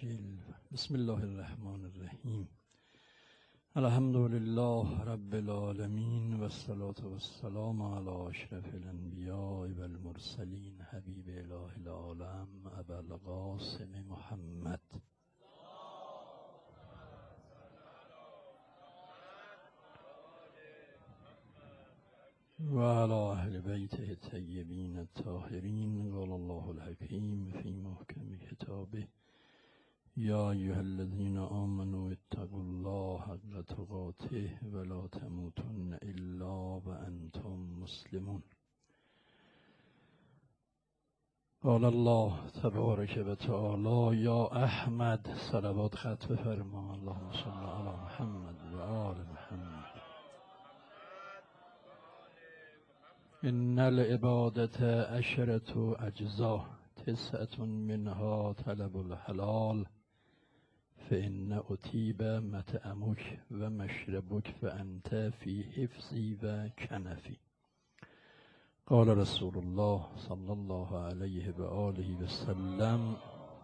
الرجيم. بسم الله الرحمن الرحيم. الحمد لله رب العالمين والصلاة والسلام على أشرف الأنبياء والمرسلين حبيب إله العالم أبا القاسم محمد وعلى أهل بيته الطيبين الطاهرين. قال الله الحكيم في محكم كتابه: يا أيها الذين آمنوا اتقوا الله حق تقاته ولا تموتن إلا وأنتم مسلمون. قال الله تبارك وتعالى: يا أحمد صلوات خط بفرما. اللهم صل على محمد و آل محمد. إن العبادة عشرة أجزاء 9 منها طلب الحلال فإن أطيب مطعمك ومشربك فأنت في حفظي وكنفي. قال رسول الله صلى الله عليه وآله وسلم: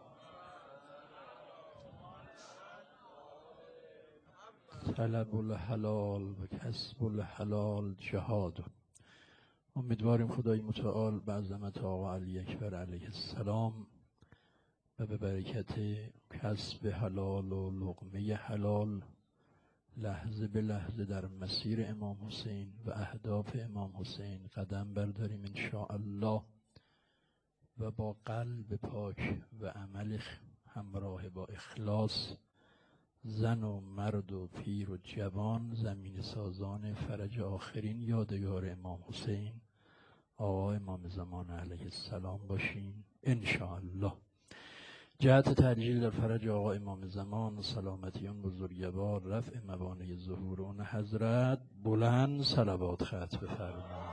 طلب الحلال و کسب الحلال جهاد. امیدواریم خدای متعال به عظمت آقا علی اکبر علیه السلام و به برکت کسب حلال و لقمه حلال لحظه به لحظه در مسیر امام حسین و اهداف امام حسین قدم برداریم انشاءالله و با قلب پاک و عمل همراه با اخلاص زن و مرد و پیر و جوان زمین سازان فرج آخرین یادگار امام حسین آقا امام زمان علیه السلام باشیم انشاءالله. جهت ترجیل در فرج آقا امام زمان، سلامتی اون بزرگوار، رفع موانع ظهور اون حضرت، بلند صلوات خط بفرمایید.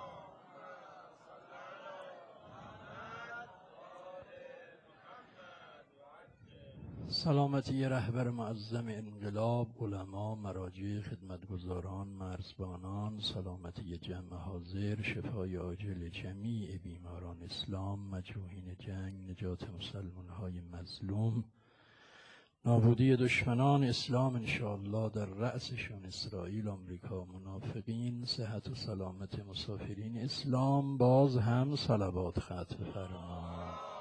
سلامتی رهبر معظم انقلاب، علما، مراجع، خدمتگزاران، مرزبانان، سلامتی جمع حاضر، شفای عاجل جمیع بیماران اسلام، مجروحین جنگ، نجات مسلمان‌های مظلوم، نابودی دشمنان اسلام انشاءالله در رأسشون اسرائیل، آمریکا، منافقین، صحت و سلامت مسافرین اسلام. باز هم صلوات خط بفرمایید.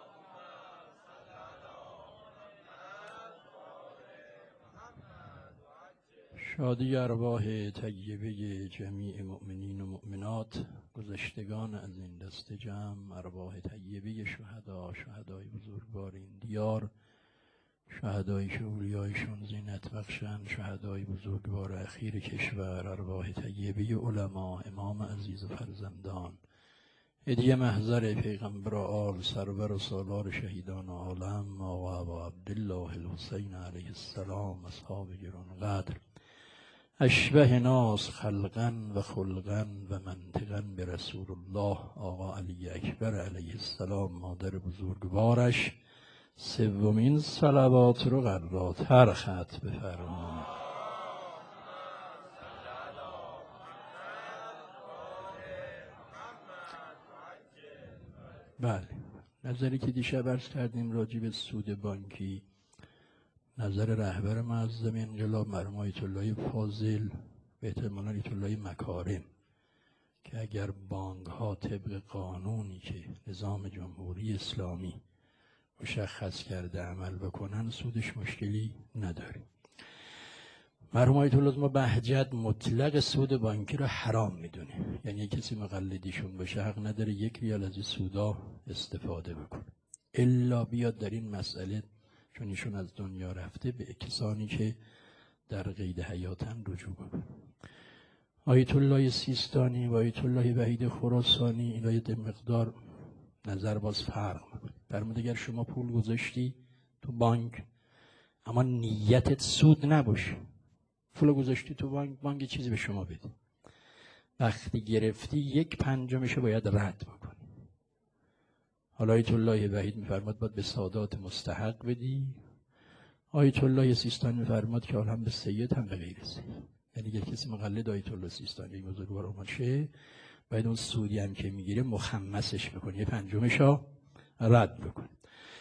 شادی ارواح طیبه جمیع مؤمنین و مؤمنات، گذشتگان از این دست جمع، ارواح طیبه شهدا، شهدای بزرگوار این دیار، شهدایی که اولیایشون زینت بخشن، شهدای بزرگوار اخیر کشور، ارواح طیبه علما، امام عزیز و فرزندان، هدیه محضر پیغمبر آل، سرور و سالار شهیدان عالم، آقا ابا عبدالله الحسین علیه السلام، اصحاب گران قدر، اشبه ناس خلقا و خلقا و منطقا به رسول الله آقا علی اکبر علیه السلام، مادر بزرگوارش. سومین صلوات رو قراتر خط بفرمایید. بله، نظری که دیشب عرض کردیم راجع به سود بانکی، نظر رهبر معظم انقلاب مرحوم آیت الله فاضل به احتمال آیت الله مکارم که اگر بانک ها طبق قانونی که نظام جمهوری اسلامی مشخص کرده عمل بکنن سودش مشکلی نداره. مرحوم آیت الله ما بهجت مطلق سود بانکی رو حرام میدونه، یعنی کسی مقلدیشون باشه حق نداره 1 ریال از این سودا استفاده بکنه الا بیاد در این مسئله، چون ایشون از دنیا رفته، به کسانی که در قید حیاتن رجوع کنن. آیت الله سیستانی و آیت الله وحید خراسانی اینا یه مقدار نظر باز فرق میکنه. در مورد اگر شما پول گذاشتی تو بانک اما نیتت سود نباشه، پول گذاشتی تو بانک، بانک چیزی به شما بده، وقتی گرفتی 1/5 باید رد بکنی. حالا آیت الله وحید میفرماد باید به سادات مستحق بدی، آیت الله سیستانی میفرماد که حالا هم به سید هم به غیر سید، یعنی اگر کسی مقلد آیت الله سیستانی بزرگوار باشه باید اون سودی هم که میگیره مخمسش بکنه، 1/5 رد بکنه.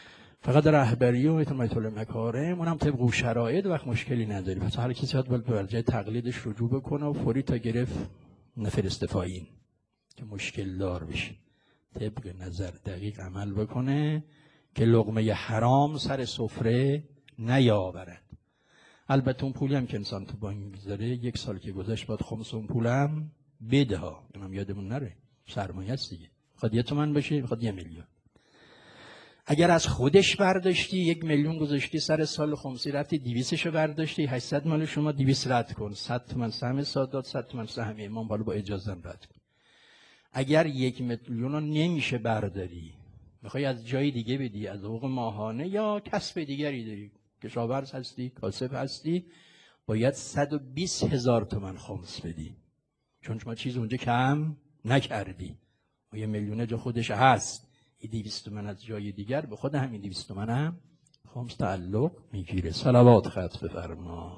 فقط رهبری و ایت المکارم اونم طبق شرایط وقت مشکلی نداری. پس هر کسی باید به جای تقلیدش رجوع بکنه و فوری تا گرفت نفرسته پایین که مشکل دار بشه. طبق نظر دقیق عمل بکنه که لقمه حرام سر سفره نیاورد. البته اون پولی هم که انسان تو بانک میذاره 1 سال که گذشت باید خمس اون پولم بده ها. اینم یادمون نره، سرمایه است دیگه. خود 1 تومن باشه، خود 1 میلیون. اگر از خودش برداشتی 1 میلیون گذاشتی سر سال خمسی، رفتی 200 برداشتی 800 مال شما 200 رد کن، 100 تومن سهم سادات، 100 تومن سهم امام، بالا با اجازه رد کن. اگر 1 میلیون رو نمیشه برداری، میخوای از جای دیگه بدی، از حقوق ماهانه یا کسب دیگری داری، کشاورز هستی، کاسب هستی، باید 120,000 تومن خمس بدی، چون شما چیز اونجا کم نکردی. و 1 میلیون جا خودش هست، 200 تومن از جای دیگر به خود همین 200 تومن هم خمس تعلق میگیره. صلوات ختم بفرما.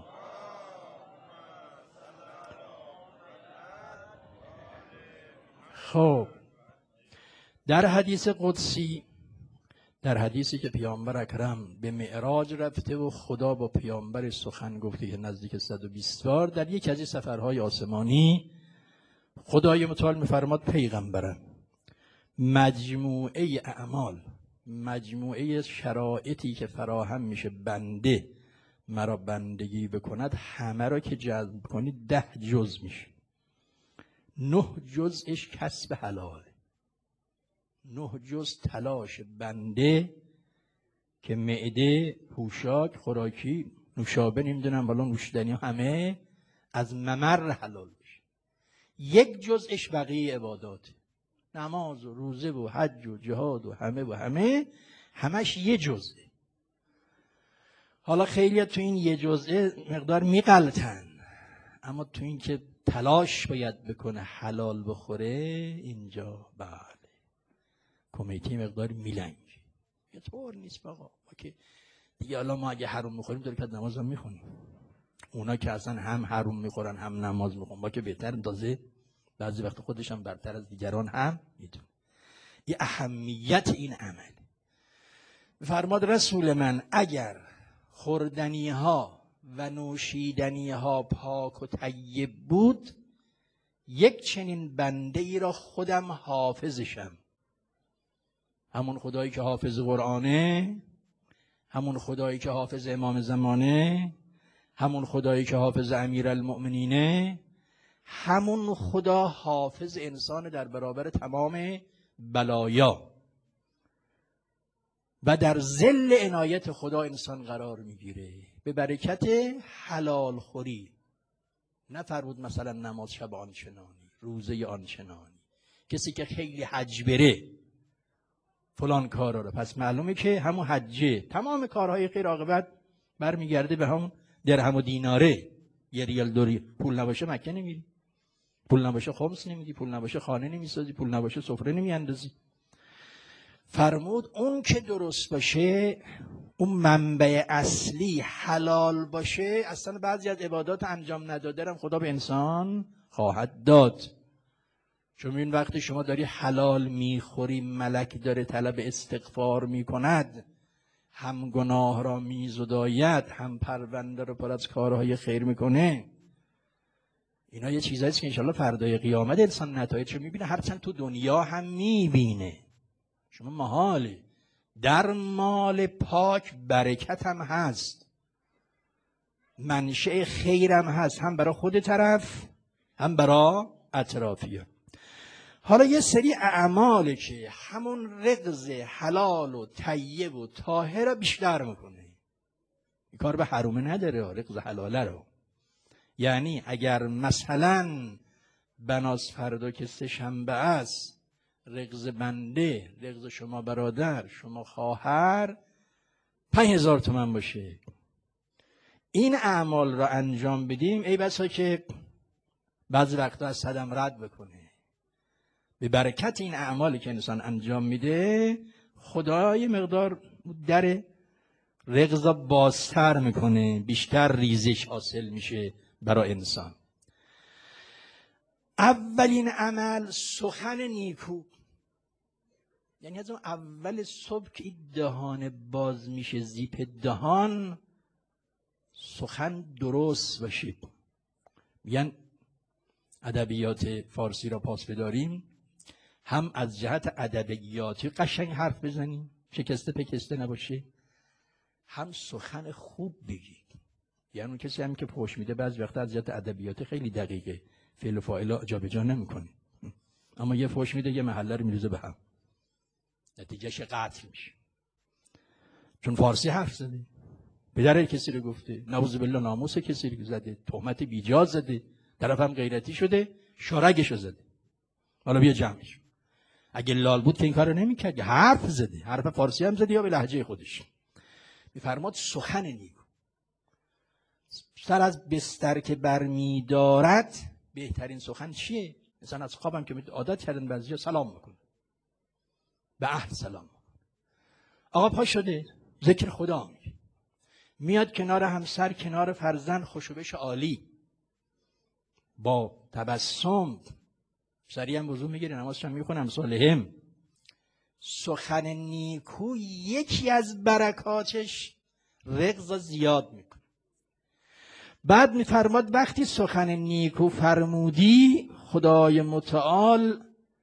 خب در حدیث قدسی، در حدیثی که پیامبر اکرم به معراج رفته و خدا با پیامبر سخن گفته که نزدیک 120 بار، در یک از این سفرهای آسمانی خدای متعال میفرماد پیغمبرم مجموعه اعمال، مجموعه شرایطی که فراهم میشه بنده مرا بندگی بکند، همه را که جذب کنید 10 جز میشه. 9 جزش کسب حلاله، 9 جز تلاش بنده که معده، پوشاک، خوراکی، نوشابه، نمیدونم بالا نوشیدنی همه از ممر حلال بشه. 1 جزش بقیه عبادات، نماز و روزه و حج و جهاد و همه همش 1 جزه. حالا خیلی تو این 1 جزه مقدار میغلطن، اما تو این که تلاش باید بکنه حلال بخوره، اینجا بله کمیته مقدار میلنگ. یه طور نیست بابا، ما که دیگه حالا ما اگه حروم میخوریم داره که نماز هم میخونیم، اونا که اصلا هم حروم میخورن هم نماز میخونن، ما که بهتر اندازه بعضی وقت خودش هم برتر از دیگران هم میدون. یه اهمیت این عمل. فرماد رسول من اگر خوردنی ها و نوشیدنی ها پاک و طیب بود، 1 چنین بنده ای را خودم حافظشم. همون خدایی که حافظ قرآنه، همون خدایی که حافظ امام زمانه، همون خدایی که حافظ امیرالمؤمنینه، همون خدا حافظ انسان در برابر تمام بلایا و در ظل عنایت خدا انسان قرار میگیره به برکت حلال خوری. نفرمود مثلا نماز شب آنچنانی، روزه آنچنانی، کسی که خیلی حج بره فلان کارا رو، پس معلومه که همون حجه تمام کارهای خیر عاقبت برمیگرده به همون درهم و دیناره. 1 ریال 2 ریال پول نباشه مکه نمیری، پول نباشه خمس نمیدی، پول نباشه خانه نمیسازی، پول نباشه سفره نمیاندازی. فرمود اون که درست باشه، اون منبع اصلی حلال باشه، اصلا بعضی از عبادات انجام نداده هم خدا به انسان خواهد داد. چون این وقتی شما داری حلال میخوری، ملک داره طلب استغفار میکند، هم گناه را میزداید، هم پرونده رو پر از کارهای خیر میکنه. اینا یه چیزاییست که انشالله فردای قیامت انسان نتایجش میبینه، هرچند تو دنیا هم میبینه. شما محاله در مال پاک برکت هم هست، منشأ خیرم هست، هم برای خود طرف هم برای اطرافیان. حالا یه سری اعماله که همون رغز حلال و طیب و طاهر رو بیشتر میکنه. این کار به حرومه نداره، رغز حلاله رو. یعنی اگر مثلا بناس فردا که 3 شنبه است، رغز بنده، رغز شما برادر، شما خواهر 5,000 تومان باشه، این اعمال را انجام بدیم، ای بسا که بعضی وقتا از صدم رد بکنه. به برکت این اعمالی که انسان انجام میده، خدای مقدار در رغز بازتر میکنه، بیشتر ریزش حاصل میشه برای انسان. اولین عمل سخن نیکو. یعنی از اون اول صبح که این دهان باز میشه، زیپ دهان، سخن درست باشه. میگن ادبیات فارسی را پاس بداریم، هم از جهت ادبیاتی قشنگ حرف بزنیم، شکسته پکسته نباشه، هم سخن خوب بگید. یعنی اون کسی هم که فحش میده بعضی وقتا از جهت ادبیاتی خیلی دقیقه، فعل و فاعل جابجا نمیکنه، اما یه فحش میده یه محله رو میریزه به هم، نتیجهش قتل میشه. چون فارسی حرف زده، پدر کسی رو گفته، نعوذ بالله ناموس کسی رو زده، تهمت بیجا زده، طرف هم غیرتی شده، شارگشو زده. حالا بیا جمعش. اگه لال بود که این کارو نمیکرد، حرف زده، حرف فارسی هم زده یا به لهجه خودش. میفرماد سخن نیکو. سر از بستر که برمیدارد بهترین سخن چیه؟ مثلا از خوابم که عادت کردن بعضیا سلام میکنه، به اهل سلام. آقا پا شده ذکر خدا میاد کنار همسر، کنار فرزند، خوشوبش عالی، با تبسم، سریع هم وضو میگیره، نمازش هم میخونه، امثالهم. سخن نیکو یکی از برکاتش رغز زیاد میکنه. بعد میفرماد وقتی سخن نیکو فرمودی، خدای متعال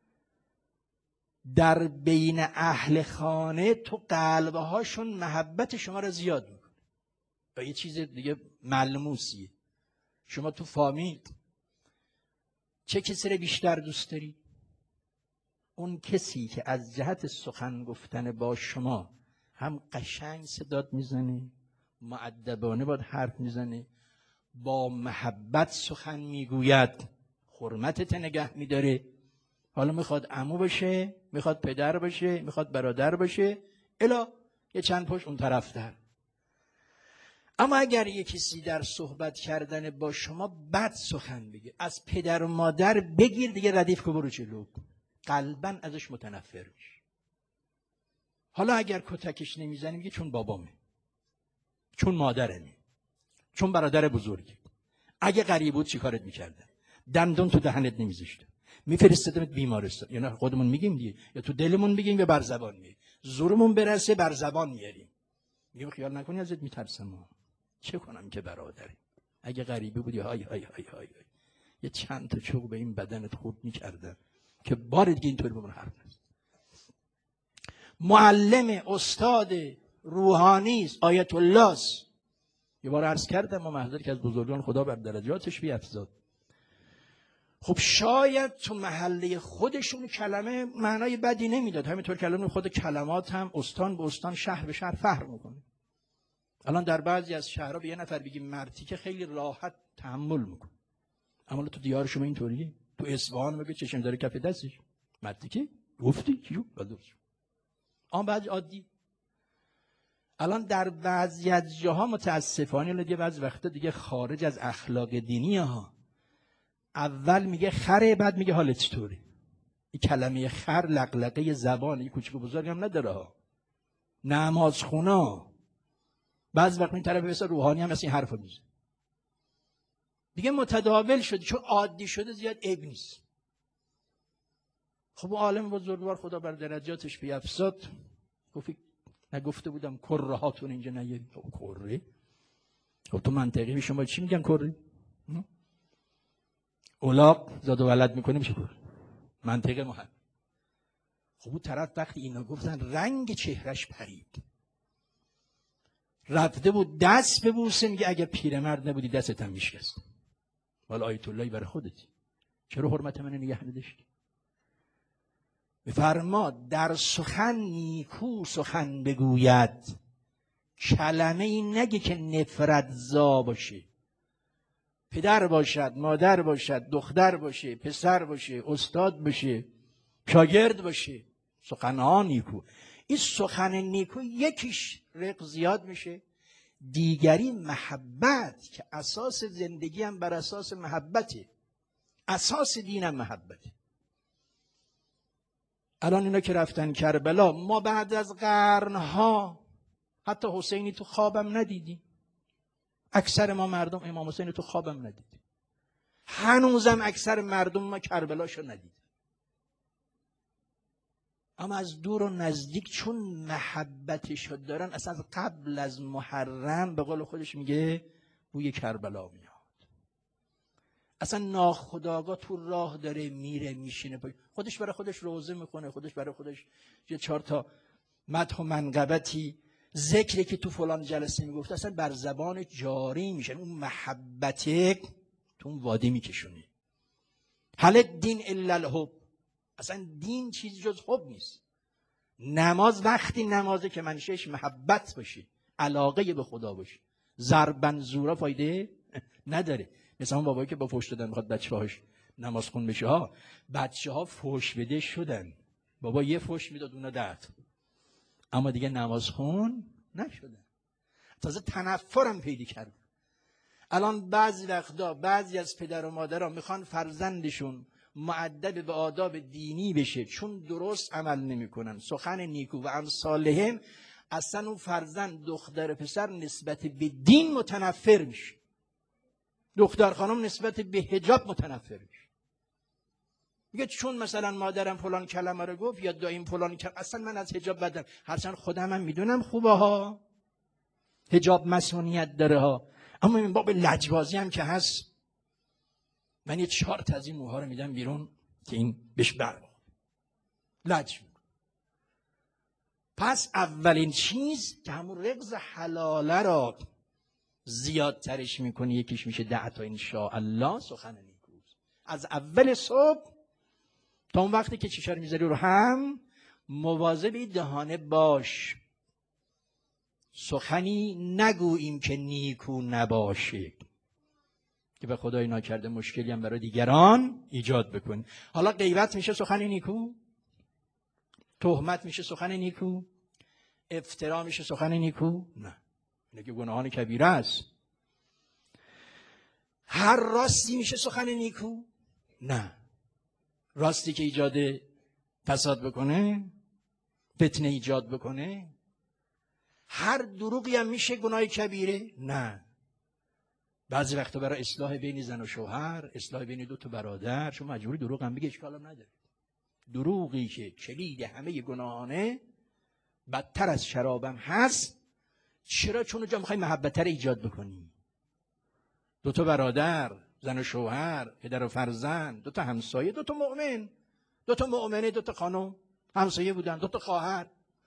در بین اهل خانه تو قلبهاشون محبت شما را زیاد میکنه. و یه چیز دیگه ملموسیه، شما تو فامیل چه کسی رو بیشتر دوست داری؟ اون کسی که از جهت سخن گفتن با شما هم قشنگ صدات میزنه، مؤدبانه باید حرف میزنه، با محبت سخن میگوید، حرمتت نگه میداره. حالا میخواد عمو باشه، میخواد پدر باشه، میخواد برادر باشه، الا یه چند پشت اون طرف در. اما اگر یه کسی در صحبت کردن با شما بد سخن بگه، از پدر و مادر بگیر دیگه ردیف که برو جلو، قلباً ازش متنفر میشه. حالا اگر کتکش نمیزنی میگه چون بابامه، چون مادرمه، چون برادر بزرگی. اگه غریب بود چی کارت میکردن؟ دندون تو دهنت نمیذاشتن، میفرستادمت بیمارستان. یا نه خودمون میگیم دیگه، یا تو دلمون میگیم یا بر زبان میگیم، زورمون برسه بر زبان میاریم، میگیم خیال نکنی ازت میترسم، چه کنم که برادری. اگه غریبه بودی های های های های یه چند تا چوب به این بدنت خورد میکردن که بار دیگه اینطوری بمون حرف نزن. معلم استاد روحانی است، آیت الله است. یه بار عرض کردم ما محضر که از بزرگان خدا بر درجاتش بیفزاد. خب شاید تو محله خودشون کلمه معنای بدی نمیداد، همینطور کلمه خود کلمات هم استان به استان، شهر به شهر فرق میکنه. الان در بعضی از شهرها به یه نفر بگیم مرتی که خیلی راحت تحمل میکنه، اما تو دیار شما اینطوریه. تو اصفهان میگه چشم داره کف دستش، مرتی که گفتی کیو بدوش. اما بعضی عادی. الان در بعضی از جاها متاسفانه دیگه بعضی وقتا دیگه خارج از اخلاق دینی ها، اول میگه خره بعد میگه حالت چطوره. این کلمه خر لقلقه زبان، این کوچیک و بزرگ هم نداره ها. نمازخونا بعضی وقت این طرف مثل روحانی هم مثل این حرفو میزنه. دیگه متداول شده، چون عادی شده زیاد عیب نیست. خب عالم بزرگوار خدا بر درجاتش بیفزاد گفت نگفته بودم کره هاتون اینجا نیارید. کره؟ خب تو منطقی شما چی میگن کره؟ اولاق زاد و ولد میکنه میشه کره. منطق مهم. خب اون طرف وقتی اینا گفتن رنگ چهرش پرید، رفته بود دست ببوسه، میگه اگر پیرمرد نبودی دستت هم میشکست. والا آیت اللهی برای خودتی، چرا حرمت من نگه نداشتی؟ میفرماد در سخن نیکو سخن بگوید، کلمه این نگه که نفرت زا باشه. پدر باشد، مادر باشد، دختر باشه، پسر باشه، استاد باشه، شاگرد باشه، سخنها نیکو. این سخن نیکو یکیش رق زیاد میشه، دیگری محبت که اساس زندگی هم بر اساس محبته، اساس دین هم محبته. الان اینا که رفتن کربلا، ما بعد از قرنها حتی حسینی تو خوابم ندیدیم. اکثر ما مردم امام حسین تو خوابم ندیدیم. هنوزم اکثر مردم ما کربلاشو ندیدیم. اما از دور و نزدیک چون محبتش دارن، اصلا قبل از محرم به قول خودش میگه بوی کربلا میاد. اصلا ناخودآگاه تو راه داره میره میشینه، خودش برای خودش روزه میکنه، خودش برای خودش یه 4 تا مدح و منقبتی ذکری که تو فلان جلسه میگفته اصلا بر زبان جاری میشن. اون محبته تو اون وادی میکشونی. هل الدین الا الحب، اصلا دین چیزی جز حب نیست. نماز وقتی نمازه که منشأش محبت باشه، علاقه به خدا باشه. ضربن زورا فایده نداره. مثلا اون بابایی که با فحش دادن میخواد بچه‌هاش نماز خون بشه ها، بچه‌ها فحش بده شدن، بابا یه فحش میداد اونا 10، اما دیگه نماز خون نشدن، تازه تنفرم پیدا کردن. الان بعضی وقتا بعضی از پدر و مادرها میخوان فرزندشون مؤدب به آداب دینی بشه، چون درست عمل نمیکنن، سخن نیکو و امثالهم، اصلا اون فرزند دختر پسر نسبت به دین متنفر میشه، دختر خانم نسبت به حجاب متنفر میشه. میگه چون مثلا مادرم فلان کلمه رو گفت یا داییم فلان کلمه، اصلا من از حجاب بدم، هرچند خودم هم میدونم خوبه ها، حجاب مسئولیت داره ها، اما این باب لجبازی هم که هست، من یه 4 تا از این موها رو میدم بیرون که این بهش برمیخوره، لج. پس اولین چیز که همون رغز حلاله را زیادترش میکنی، یکیش میشه 10 تا انشاءالله سخن نیکوست. از اول صبح تا اون وقتی که چیشه رو میذاری رو هم، مواظب دهانه باش، سخنی نگوییم که نیکو نباشه، که به خدای ناکرده مشکلی هم برای دیگران ایجاد بکنی. حالا غیبت میشه سخن نیکو، تهمت میشه سخن نیکو، افترا میشه سخن نیکو؟ نه، اینه که گناهان کبیره است. هر راستی میشه سخن نیکو؟ نه، راستی که ایجاد فساد بکنه، فتنه ایجاد بکنه. هر دروغی هم میشه گناه کبیره؟ نه. بعضی وقتا برای اصلاح بین زن و شوهر، اصلاح بین 2 تا برادر، شما مجبوری دروغ هم بگی، اشکال هم نداره. دروغی که کلید همه گناهانه، بدتر از شرابم هست. چرا؟ چون اونجا میخوای محبت رو ایجاد بکنی. 2 تا برادر، زن و شوهر، پدر و فرزند، 2 تا همسایه، 2 تا مؤمن، 2 تا مؤمنه، 2 تا خانم همسایه بودن، 2 تا خواهر.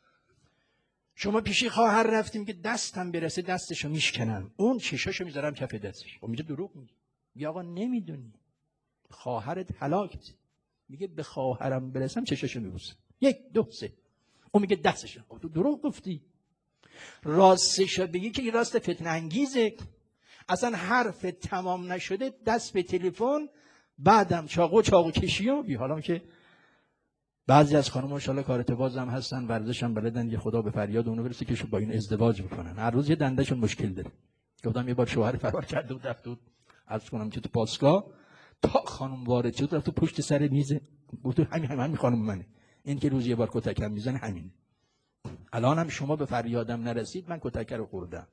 شما پیشی خواهر رفتیم که دستم برسه دستشو میشکنم، اون چشاشو میذارم کف دستش. خب میگه دروغ میگی. میگه آقا نمیدونی خواهرت هلاکت، میگه به خواهرم برسم چشاشو میبوسم، 1 2 3. اون میگه دستشو. خب تو دروغ گفتی. راستشو بگی که این راست فتنه انگیزه. اصلا حرف تمام نشده دست به تلفن، بعدم چاقو کشی و بی. حالا که بعضی از خانم‌ها ان شاءالله کارت باز هم هستن، ورزش هم بلدن، یه خدا به فریاد اونو برسه که با این ازدواج بکنن. هر روز یه دندهشون مشکل داره. گفتم یه بار شوهر فرار کرده بود رفت بود، عرض کنم که تو پاسگاه، تا خانم وارد شد رفت پشت سر میز، گفت همین خانم منه، این که روز یه بار کتکم میزنه همینه. الانم شما به فریادم نرسید من کتک رو خوردم.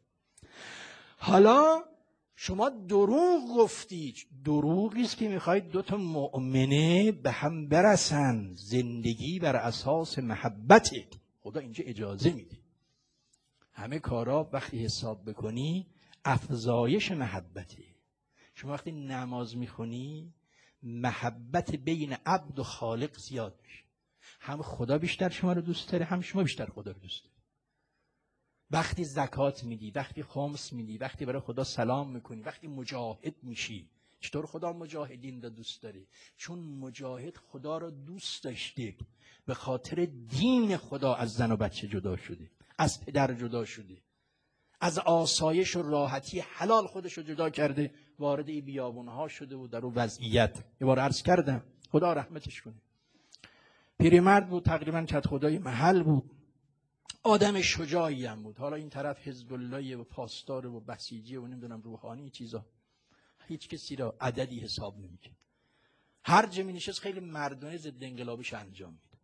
حالا شما دروغ گفتی. دروغی است که میخواید 2 تا مؤمنه به هم برسن، زندگی بر اساس محبته. خدا اینجا اجازه میده. همه کارا وقتی حساب بکنی افزایش محبته. شما وقتی نماز میخونی محبت بین عبد و خالق زیاد میشه، هم خدا بیشتر شما رو دوست داره، هم شما بیشتر خدا رو دوست داره. وقتی زکات میدی، وقتی خمس میدی، وقتی برای خدا سلام میکنی، وقتی مجاهد میشی. چطور خدا مجاهدین رو دوست داره؟ چون مجاهد خدا رو دوست داشته، به خاطر دین خدا از زن و بچه جدا شده، از پدر جدا شده، از آسایش و راحتی حلال خودش رو جدا کرده، وارد این بیابونها شده و در اون وضعیت. یه بار عرض کردم خدا رحمتش کنه، پیرمرد بود، تقریبا کت خدای محل بود، آدم شجاعی هم بود. حالا این طرف حزب الله و پاسدار و بسیجی و نمیدونم روحانی چیزا، هیچ کسی را عددی حساب نمی‌کرد. هر جا می‌نشست خیلی مردانه ضد انقلابش انجام میداد.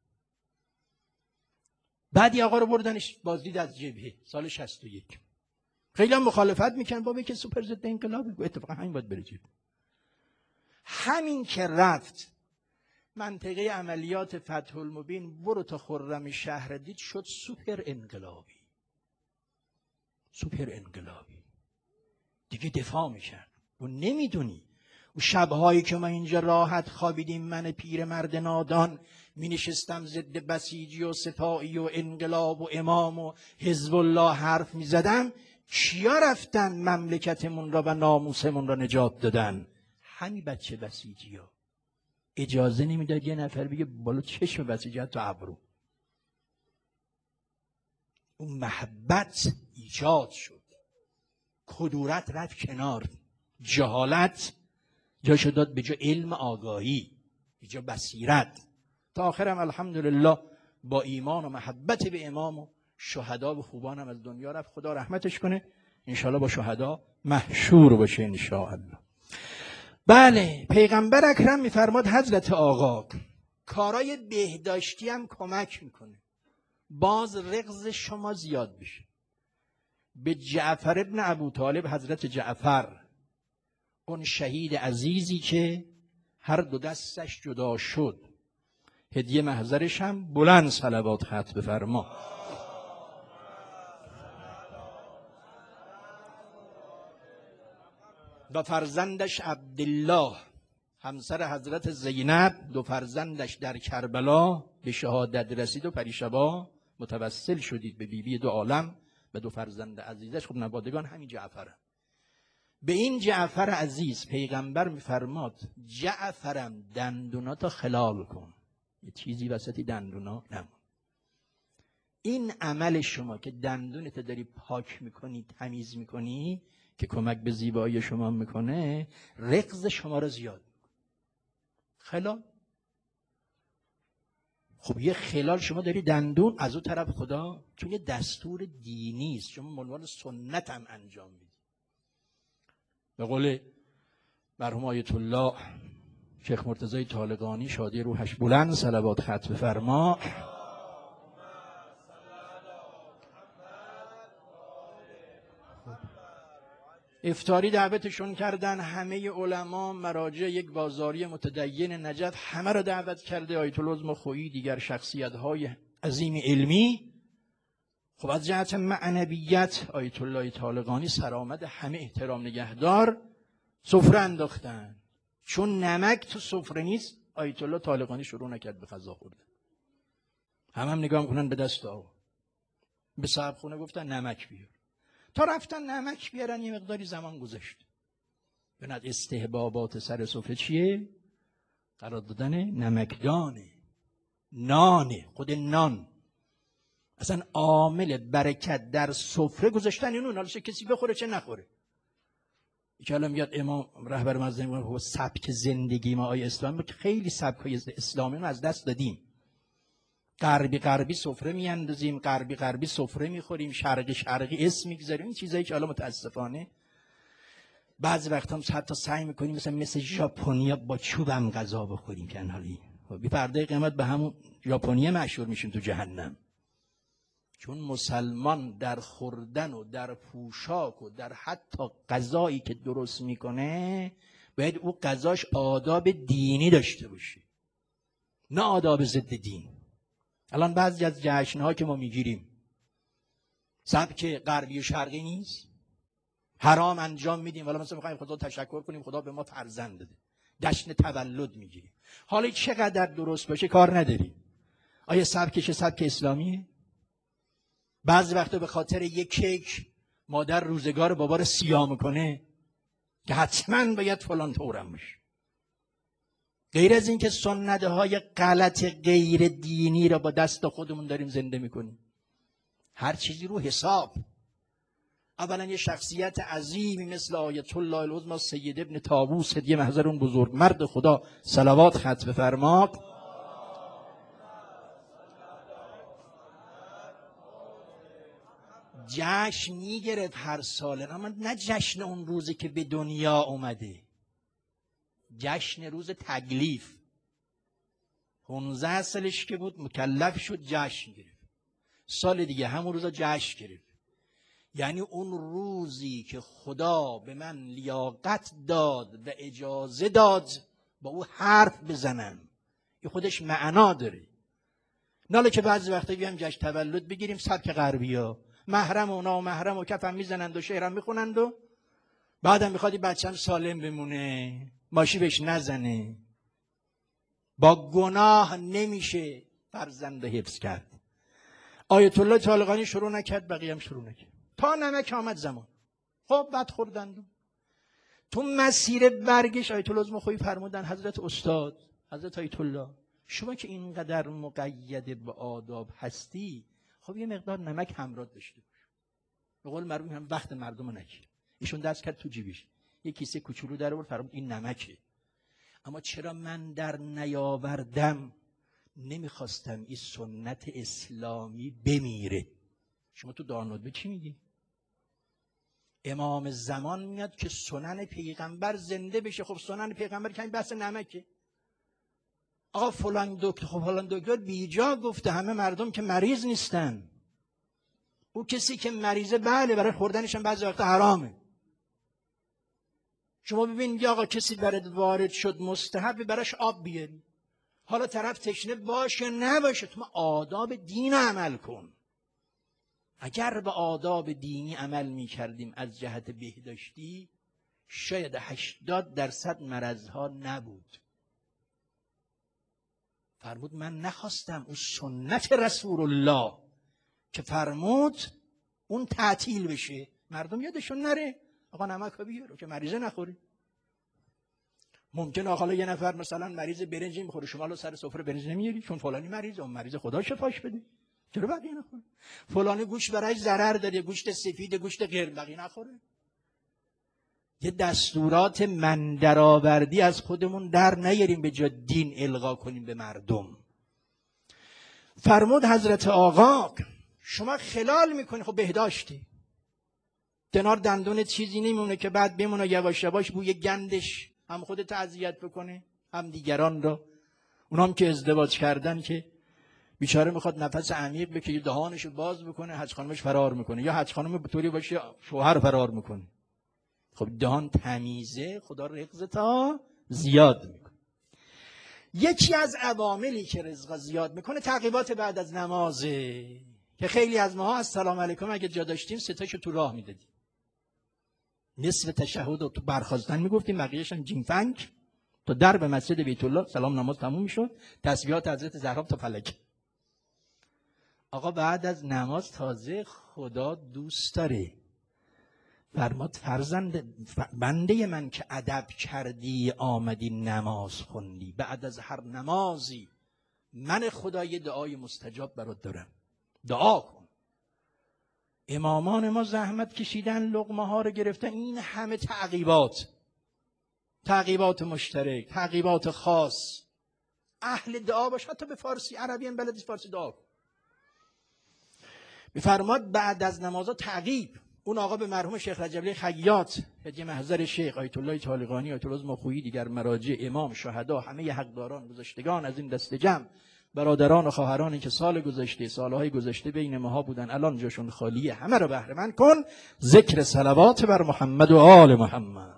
بعدی آقا رو بردنش بازدید از جبهه سال 61. خیلی هم مخالفت میکنن، بابا که سوپر ضد انقلاب، اتفاقا همین باید بره جبهه. همین که رفت منطقه عملیات فتح المبین برو تا خرم شهر دید شد سوپر انقلابی. سوپر انقلابی دیگه دفاع میکرد. و نمیدونی و شبهایی که ما اینجا راحت خوابیدیم، من پیرمرد نادان می نشستم ضد بسیجی و سپاهی و انقلاب و امام و حزب الله حرف می زدم، کیا رفتن مملکتمون را و ناموسمون را نجات دادن؟ همین بچه بسیجی ها. اجازه نمیداد یه نفر بگه بالا چشم بسیجی تو ابرو. اون محبت ایجاد شد، کدورت رفت کنار، جهالت جاشو داد به جا علم آگاهی، به جا بصیرت. تا آخرم الحمدلله با ایمان و محبت به امام و شهدا و خوبان هم از دنیا رفت. خدا رحمتش کنه، انشاءالله با شهدا محشور باشه انشاءالله. بله، پیغمبر اکرم میفرماد حضرت آقا کارای بهداشتی هم کمک میکنه باز رغز شما زیاد بشه. به جعفر ابن ابو طالب، حضرت جعفر، اون شهید عزیزی که هر دو دستش جدا شد، هدیه محضرش هم بلند صلوات خط بفرما. و فرزندش عبدالله همسر حضرت زینب، دو فرزندش در کربلا به شهادت رسید و پریشبا متوسل شدید به بیبی دو عالم و دو فرزند عزیزش. خب نوادگان همین جعفره. به این جعفر عزیز پیغمبر میفرماد جعفرم دندوناتو خلال کن، یه چیزی وسط دندونا نمون. این عمل شما که دندونت داری پاک میکنی، تمیز میکنی، که کمک به زیبایی شما میکنه، رغز شما رو زیاد میکنه. خلال. خب یه خلال شما داری دندون، از اون طرف خدا چون یه دستور دینی است، شما منوال سنت هم انجام میدی. به قول مرحوم آیت الله شیخ مرتضی طالقانی شادی روحش بلند صلوات خط بفرما. افطاری دعوتشون کردن، همه علما، مراجع، یک بازاری متدین نجف، همه رو دعوت کرده، آیت الله خویی، دیگر شخصیت‌های عظیم علمی. خب از جهت معنویت آیت الله طالقانی سرآمد همه احترام نگهدار سفره انداختن. چون نمک تو سفره نیست، آیت الله طالقانی شروع نکرد به غذا خوردن. هم نگاه میکنن به دست آقا. به صاحب خونه گفتن نمک بیار. تا رفتن نمک بیارن، یه مقداری زمان گذشت. بناد استحبابات سر سفره چیه؟ قرار دادن نمکدانه، نانه، خود نان. اصلا عامل برکت در سفره گذاشتن اینو، حالا چه کسی بخوره چه نخوره. که الان میاد امام رهبر مظلوم میگه سبک زندگی ما آی اسلام، خیلی سبکای اسلامی رو از دست دادیم. غربی سفره میاندازیم، غربی سفره میخوریم، شرقی اسم میگذاریم. این چیزایی که الان متاسفانه بعضی وقتا هم حتی سعی میکنیم مثل ژاپنیا با چوبم غذا بخوریم که انحالی بی پرده قیامت به همون ژاپنی مشهور میشیم تو جهنم. چون مسلمان در خوردن و در پوشاک و در حتی غذایی که درست میکنه باید او غذاش آداب دینی داشته باشه، نه آداب ضد دین. الان بعضی از جشن‌ها که ما میگیریم سبک غربی و شرقی نیست، حرام انجام میدیم، ولی مثلا میخوایم خدا تشکر کنیم خدا به ما فرزند داده، جشن تولد میگیریم. حالا چقدر درست باشه کار نداریم. آیا سبکش سبک اسلامیه؟ بعضی وقتا به خاطر یک کیک مادر روزگار بابا رو سیاه میکنه که حتما باید فلان طورم باشه. غیر از این که سنت های غلط غیر دینی را با دست خودمون داریم زنده میکنیم. هر چیزی رو حساب. اولا یه شخصیت عظیمی مثل آیت الله العظمی سید ابن طاووس، هدیه محضر اون بزرگ مرد خدا، صلوات خط بفرما. جشن میگرفت هر ساله، اما نه جشن اون روزی که به دنیا اومده، جشن روز تکلیف. 15 سالش که بود مکلف شد جشن گرفت. سال دیگه همون روزا جشن گرفت. یعنی اون روزی که خدا به من لیاقت داد و اجازه داد با او حرف بزنم، این خودش معنا داره. ناله که بعضی وقتا بیام جشن تولد بگیریم سبک غربیا، محرم و نامحرم و کفم میزنند و شعرم میخونند و بعدم میخواد این بچه‌م سالم بمونه، ماشی بهش نزنه. با گناه نمیشه فرزند حفظ کرد. آیت الله طالقانی شروع نکرد، بقیه هم شروع نکرد تا نمک آمد زمان. خب بعد خوردند. تو مسیر برگش آیت الله مخوی فرمودن حضرت استاد، حضرت آیت الله، شما که اینقدر مقید به آداب هستی، خب یه مقدار نمک همراه داشته باش. به قول معروف هم وقت مردم رو نگیر. ایشون دست کرد تو جیبش، یه کیسه کوچولو در آورد، فرمود این نمکه. اما چرا من در نیاوردم؟ نمیخواستم این سنت اسلامی بمیره. شما تو دارنودبه چی میگی؟ امام زمان میاد که سنن پیغمبر زنده بشه. خب سنن پیغمبر که این بحث نمکه. آقا فلان دکتر، خب فلان دکتر بیجا گفته، همه مردم که مریض نیستن. او کسی که مریضه بله برای خوردنش هم بعضی وقتا حرامه. شما ببینید آقا کسی برات وارد شد مستحب براش آب بیاری. حالا طرف تشنه باشه نباشه، تو آداب دین عمل کن. اگر به آداب دینی عمل می کردیم از جهت بهداشتی، شاید 80% مرضها نبود. فرمود من نخواستم اون سنت رسول الله که فرمود اون تعطیل بشه، مردم یادشون نره آقا نمک ها بیارو که مریضه نخوری. ممکنه حالا یه نفر مثلا مریض برنج میخوره، شما الان سر سفره برنج نمیاری چون فلانی مریضه، اون مریض خدا شفاش بده، چرا بقیه نخوره؟ فلانی گوشت برای ضرر داره، گوشت سفید، گوشت قرمز، بقیه نخوره. یه دستورات من درآوردی از خودمون در نیاریم به جا دین القا کنیم به مردم. فرمود حضرت آقا شما خلال میکنی، خب بهداشتی کنار دندون چیزی نمیمونه که بعد بمونه یواش یواش بوی گندش هم خودت اذیت بکنه هم دیگران رو. اونام که ازدواج کردن که بیچاره میخواد نفس عمیق بکشه، دهانشو باز بکنه، حج خانمش فرار میکنه، یا حج خانم به طوری باشه شوهر فرار میکنه. خب دهان تمیزه، خدا رزق تا زیاد میکنه. یکی از عواملی که رزق زیاد میکنه تعقیبات بعد از نمازه، که خیلی از ماها از سلام علیکم اگه جا داشتیم سه تاشو تو راه میدادیم، نصف تشهد رو تو برخاستن میگفتیم، بقیه‌اش هم جینفنگ تا درب مسجد بیت الله سلام نماز تموم میشد، تسبیحات حضرت زهرا تا فلک. آقا بعد از نماز تازه خدا دوست داره، فرماد فرزند بنده من که ادب کردی آمدی نماز خوندی، بعد از هر نمازی من خدا یه دعای مستجاب برات دارم، دعا کن. امامان ما زحمت کشیدن، لقمه ها رو گرفتن، این همه تعقیبات مشترک، تعقیبات خاص. اهل دعا باش، حتی به فارسی عربی هم بلدی فارسی دعا کن. بفرماد بعد از نمازها تعقیب. اون آقا به مرحوم شیخ رجبی خیاط، هدیه محضر شیخ آیت الله طالقانی، آیت الله مخویی، دیگر مراجع، امام، شهدا، همه حقداران گذشتگان از این دست جمع، برادران و خواهرانی که سال گذشته، سالهای گذشته بین ماها بودن، الان جاشون خالیه، همه رو بهره مند کن. ذکر صلوات بر محمد و آل محمد.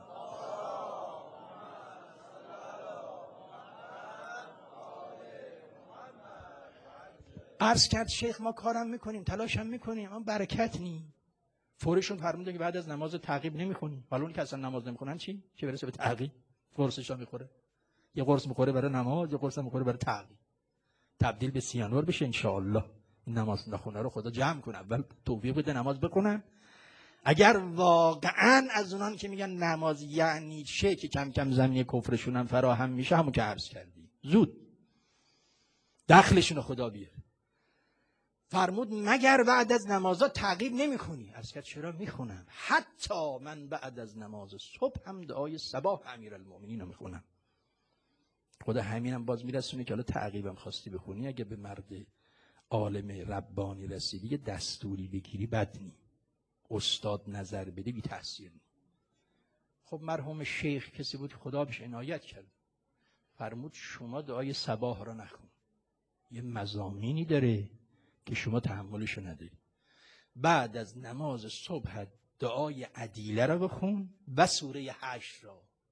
عرض کرد شیخ ما کارم میکنیم، تلاشم میکنیم، اما برکت نی. فورشون فرموده که بعد از نماز تعقیب نمیخونی. حالا اون که اصلا نماز نمیخونن چی؟ چه برسه به تعقیب؟ قرصش میخوره. یه قرص میخوره برای نماز، یه قرص میخوره برای تعقیب. تبدیل به سیانور بشه ان شاء الله. این نماز نخونه رو خدا جمع کنه، اول توفیق بده نماز بخونن. اگر واقعا از اونان که میگن نماز یعنی چه که کم کم زمینه کفرشون هم فراهم میشه، همون که عرض کردی، زود دخلشون رو خدا بیاره. فرمود مگر بعد از نمازها تعقیب نمیخونی؟ عرض کرد چرا میخونم، حتی من بعد از نماز صبح هم دعای صباح امیرالمومنین رو میخونم. خدا همینم باز میرسونه که حالا تعقیبم خواستی بخونی، اگه به مرد عالم ربانی رسیدی یه دستوری بگیری بد نی، استاد نظر بده بی تحصیل نی. خب مرحوم شیخ کسی بود خدا بهش عنایت کرد، فرمود شما دعای صباح رو نخون، یه مضامینی داره که شما تحملشو نداری. بعد از نماز صبح دعای عدیله رو بخون و سوره حشر را.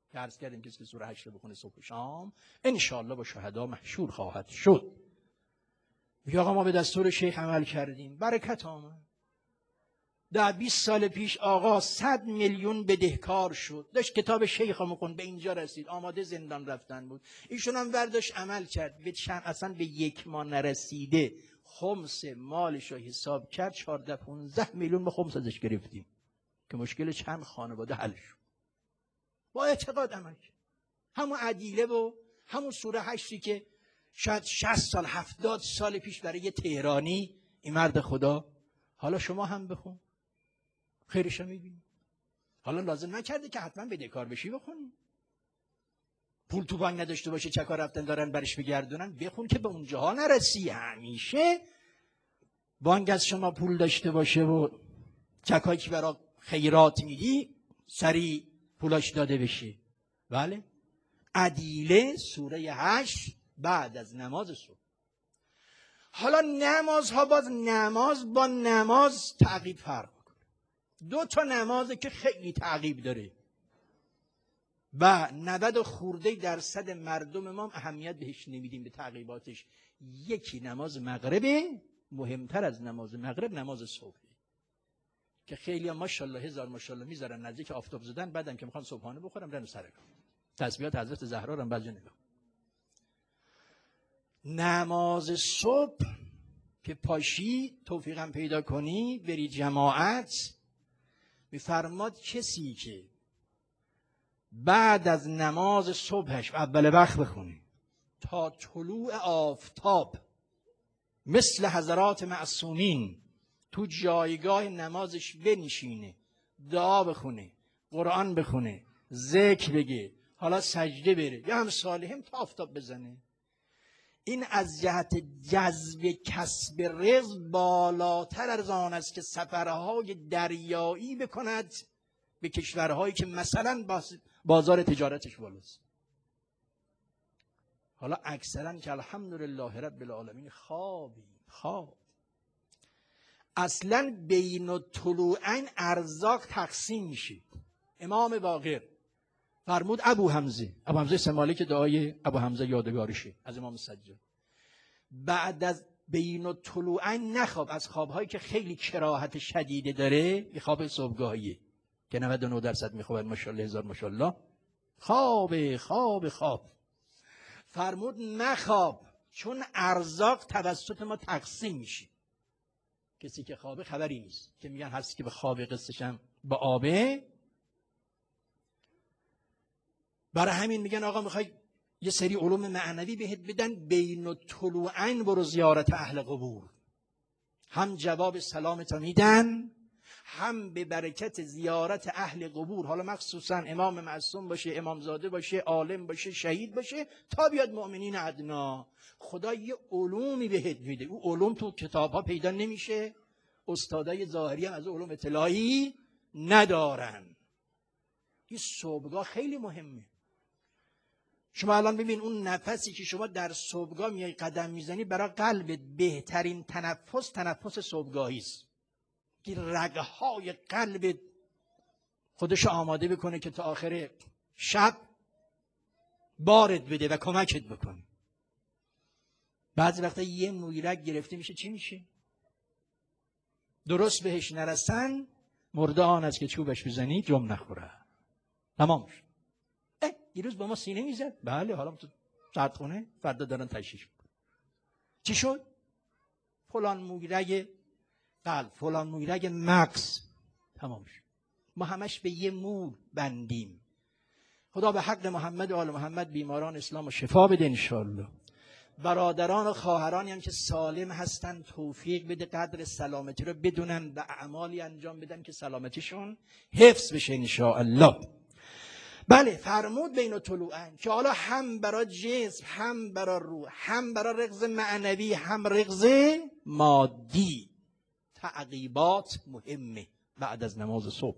که عرض کردیم کسی که سوره 8 رو بخونه صبح و شام انشاءالله با شهدا محشور خواهد شد. میگه آقا ما به دستور شیخ عمل کردیم، برکت آمد. 10-20 سال پیش آقا 100 میلیون بدهکار شد، داشت کتاب شیخ رو میخوند، به اینجا رسید، آماده زندان رفتن بود. ایشون هم برداشت عمل کرد، به چند اصلا به 1 ماه نرسیده خمس مالش رو حساب کرد، 14-15 میلیون به خمس ازش گرفتیم که مشکل چند خانواده حل شد. با اعتقاد عمل کرد. همون عدیله و همون سوره 8 که شاید 60 سال 70 سال پیش برای یه تهرانی این مرد خدا، حالا شما هم بخون خیرش رو میبینی. حالا لازم نکرده که حتما بدهکار بشی بخونی، پول تو بانک نداشته باشه چکا رفتن دارن برش بگردونن، بخون که به اونجاها نرسی. همیشه بانک از شما پول داشته باشه و چکایی که برای خیرات میدی سریع پولاش داده بشه. بله، عدیله سوره 8 بعد از نماز صبح. حالا نمازها باز نماز با نماز تعقیب فرق میکنه. 2 تا نمازه که خیلی تعقیب داره و 90 خورده درصد مردم ما اهمیت بهش نمیدیم به تعقیباتش. یکی نماز مغربه، مهمتر از نماز مغرب نماز صبح که خیلی ها ماشاءالله هزار ماشاءالله میذارن نزدیک آفتاب زدن، بعدم که میخوان صبحانه بخورم رن سر کار. تسبیحات حضرت زهرا رو هم بعضی نگاه. نماز صبح که پاشی توفیقم پیدا کنی بری جماعت، میفرماد کسی که بعد از نماز صبحش اول وقت بخونه تا طلوع آفتاب مثل حضرات معصومین تو جایگاه نمازش بنشینه، دعا بخونه، قرآن بخونه، ذکر بگه، حالا سجده بره یا هم صالحیم تا آفتاب بزنه، این از جهت جذب کسب رزق بالاتر از آن است که سفرهای دریایی بکند به کشورهایی که مثلا بازار تجارتش بالاست. حالا اکثرا که الحمدلله رب العالمین خواب اصلا بین الطلوعین ارزاق تقسیم میشه. امام باقر فرمود ابو حمزه سمالی که دعای ابو حمزه یادگارشه از امام سجاد، بعد از بین الطلوعین نخواب، از خوابهایی که خیلی کراهت شدیده داره یه خواب صبحگاهیه که 99% میخوابن ماشاءالله هزار ماشاءالله، خواب فرمود مخواب چون ارزاق توسط ما تقسیم میشه. کسی که خوابه خبری نیست که میگن هستی که به خواب قصهشم با آبه. برای همین میگن آقا میخوای یه سری علوم معنوی بهت بدن، بین الطلوعین برو زیارت اهل قبور، هم جواب سلامتو میدن هم به برکت زیارت اهل قبور، حالا مخصوصا امام معصوم باشه، امامزاده باشه، عالم باشه، شهید باشه، تا بیاد مؤمنین ادنا، خدا یه علومی بهت میده. او علوم تو کتاب ها پیدا نمیشه، استادای ظاهری هم از علوم اطلاعی ندارن. این صبحگاه خیلی مهمه. شما الان ببین اون نفسی که شما در صبحگاه میای قدم میزنی برای قلبت بهترین تنفس صبحگاهی است که رگهای قلبت خودش آماده بکنه که تا آخر شب بارت بده و کمکت بکنه. بعضی وقتا یه موی رگ گرفته میشه، چی میشه؟ درست بهش نرسن مرده آن است که چوبش بزنی جم نخوره. تمام شد. دیروز با ما سینه میزد، بله حالا تو سردخونه فردا دارن تشییع میکنن. چی شد؟ فلان موی رگ قلب، فلان موی رگ مغز. تمام شد. ما همش به یه مو بندیم. خدا به حق محمد و آل محمد بیماران اسلام و شفا بده انشاءالله. برادران و خواهرانی هم که سالم هستن توفیق بده قدر سلامتی رو بدونن و اعمالی انجام بدن که سلامتیشون حفظ بشه انشاءالله. بله فرمود بین طلوعین که حالا هم برای جسم، هم برای روح، هم برای رغز معنوی، هم رغز مادی تعقیبات مهمه بعد از نماز صبح.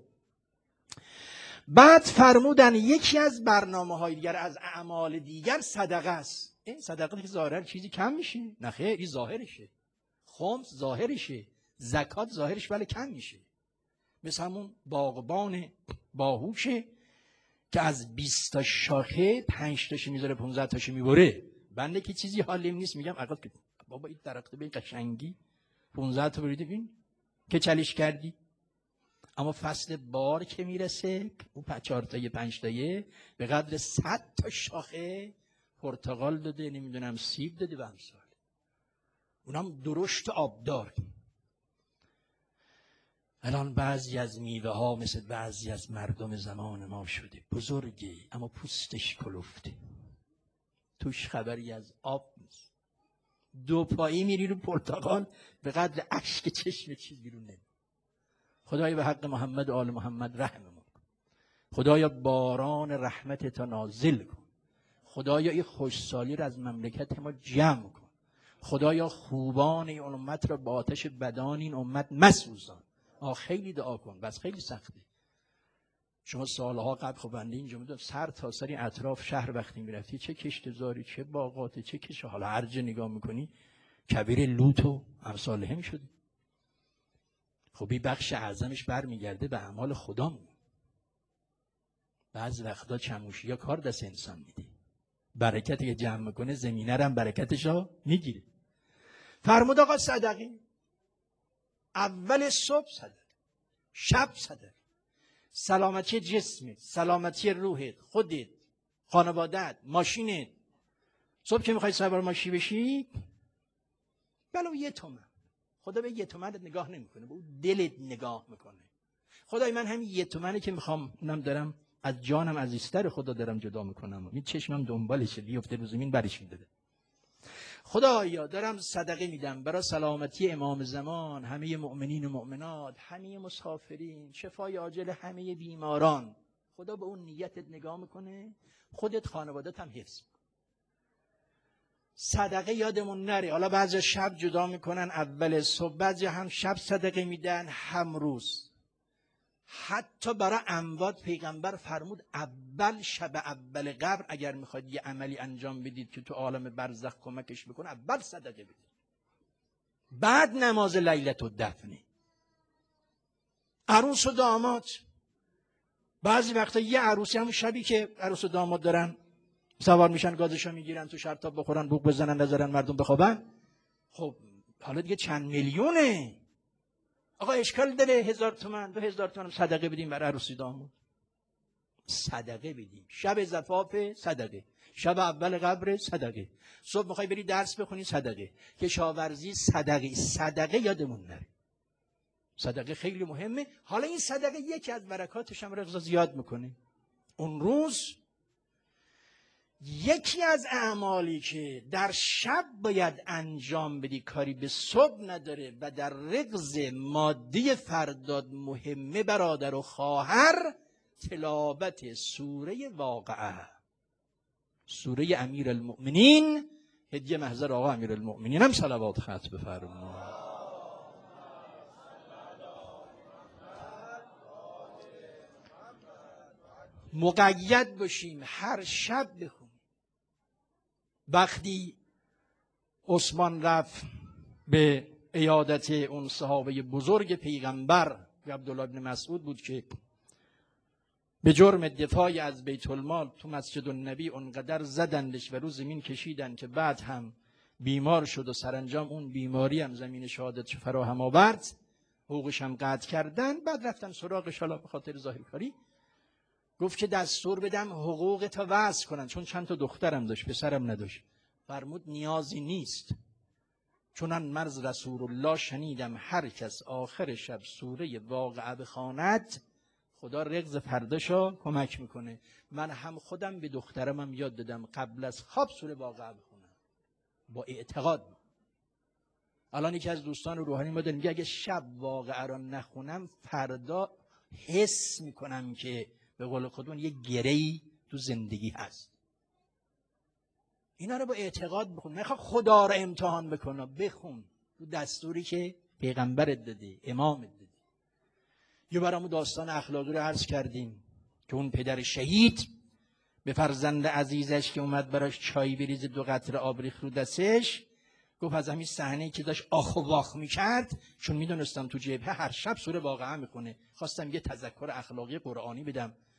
بعد فرمودن یکی از برنامه‌های دیگر از اعمال دیگر صدقه است. این صدقه که ظاهرا چیزی کم میشه؟ نه خیر، این ظاهرشه. خمس ظاهرشه، زکات ظاهرش ولی کم میشه. مثل همون باغبان باهوشه که از 20 تا شاخه 5 تاشو میذاره 15 تاشو میبره. بنده که چیزی حالیم نیست میگم عقب که بابا این درخت به قشنگی 15 تا برید این که چلیش کردی. اما فصل بار که میرسه اون 4 تایی 5 تایی به قدر 100 تا شاخه پرتقال داده، نمیدونم سیب داده و امثال. اونم درشت آبدار. الان بعضی از میوه ها مثل بعضی از مردم زمان ما شده، بزرگه اما پوستش کلفته، توش خبری از آب نیست. 2 پایی میری رو پرتقال به قدر اشک چشم چیز بیرون نمیاد. خدایا به حق محمد و آل محمد رحممون کن. خدایا باران رحمتت نازل کن. خدایا این خوشسالی را از مملکت ما جمع کن. خدایا خوبان این امت را با آتش بدان این امت مسوزان. خیلی دعا کن، بس خیلی سخته. شما سالها قبل خب بنده اینجا میدونم سر تا سر اطراف شهر وقتی میرفتی چه کشتزاری چه باغات چه کشه، حالا هر جا نگاه میکنی کبیر لوت و امثال هم شده. خب این بخش اعظمش برمیگرده به اعمال خدامون. بعض وقتا چموشی ها کار دست انسان میده، برکتی که جمع میکنه زمینه رو هم برکتش رو میگیره. فرمود آقا صدقه اول صبح صدقه، شب صدقه، سلامتی جسمت، سلامتی روحت، خودت، خانوادت، ماشینت. صبح که میخوای سوار ماشین بشی بلو 1 تومن، خدا به 1 تومنت نگاه نمیکنه، به اون دلت نگاه میکنه. خدای من همین 1 تومنی که میخوام اونم دارم از جانم عزیزتر خدا دارم جدا میکنم، این چشمم دنبالشه بیفته رو زمین برش میداده. خدایا دارم صدقه میدم برای سلامتی امام زمان، همه مؤمنین و مؤمنات، همه مسافرین، شفای عاجل همه بیماران. خدا به اون نیتت نگاه میکنه، خودت خانوادت هم حفظ میکنه. صدقه یادمون نره. حالا بعضی شب جدا میکنن اول صبح، بعضی هم شب صدقه میدن هم روز. حتی برای اموات پیغمبر فرمود اول شب اول قبر اگر میخواید یه عملی انجام بدید که تو عالم برزخ کمکش بکنه، اول صدقه بدید، بعد نماز لیلت الدفن. عروس و داماد بعضی وقتا یه عروسی همون شبی که عروس و داماد دارن سوار میشن گازشو میگیرن تو شرطاب بخورن بوق بزنن نذارن مردم بخوابن. خب حالا دیگه چند میلیونه. آقا اشکال داره 1000 تومن 2000 تومن صدقه بدیم برای عروسی داماد. صدقه بدیم. شب زفاف صدقه، شب اول قبر صدقه، صبح میخوای بری درس بخونی صدقه، کشاورزی صدقه. صدقه یادمون نره. صدقه خیلی مهمه. حالا این صدقه یکی از برکاتش هم رضا زیاد میکنه. اون روز یکی از اعمالی که در شب باید انجام بدی کاری به صبح نداره و در رغز مادی فرداد مهمه برادر و خواهر، تلاوت سوره واقعه، سوره امیرالمؤمنین. هدیه محضر آقا امیرالمؤمنین هم صلوات ختم بفرمایید. مقید باشیم هر شب بخونیم. وقتی عثمان رفت به عیادت اون صحابه بزرگ پیغمبر عبدالله بن مسعود بود که به جرم دفاع از بیت المال تو مسجد النبی اونقدر زدندش و رو زمین کشیدن که بعد هم بیمار شد و سرانجام اون بیماری هم زمین شهادت فراهم آورد، حقوقش هم قطع کردن. بعد رفتن سراغش، حالا به خاطر ظاهرکاری گفت که دستور بدم حقوق تا وضع کنن، چون چند تا دخترم داشت پسرم نداشت. فرمود نیازی نیست، چونان مرز رسول الله شنیدم هر کس آخر شب سوره واقعه بخواند خدا رغز پرداشو کمک میکنه. من هم خودم به دخترم هم یاد دادم قبل از خواب سوره واقعه بخونم با اعتقاد. الان یکی از دوستان روحانی ما داره میگه اگه شب واقعه را نخونم فردا حس میکنم که به قول خودمون یه گره‌ای تو زندگی هست. اینا رو با اعتقاد بخون. میخواد خدا رو امتحان بکنه، بخون تو دستوری که پیغمبرت داده، امامت داده. یه برامون داستان اخلاقی رو عرض کردیم که اون پدر شهید به فرزند عزیزش که اومد براش چای بریزه 2 قطره آب ریخت رو دستش، گفت از همین صحنه‌ای که داشت آخ و واخ میکرد، چون میدونستم تو جبهه هر شب سوره واقعه میخونه، خواستم یه تذکر اخلاقی قرآنی بدم.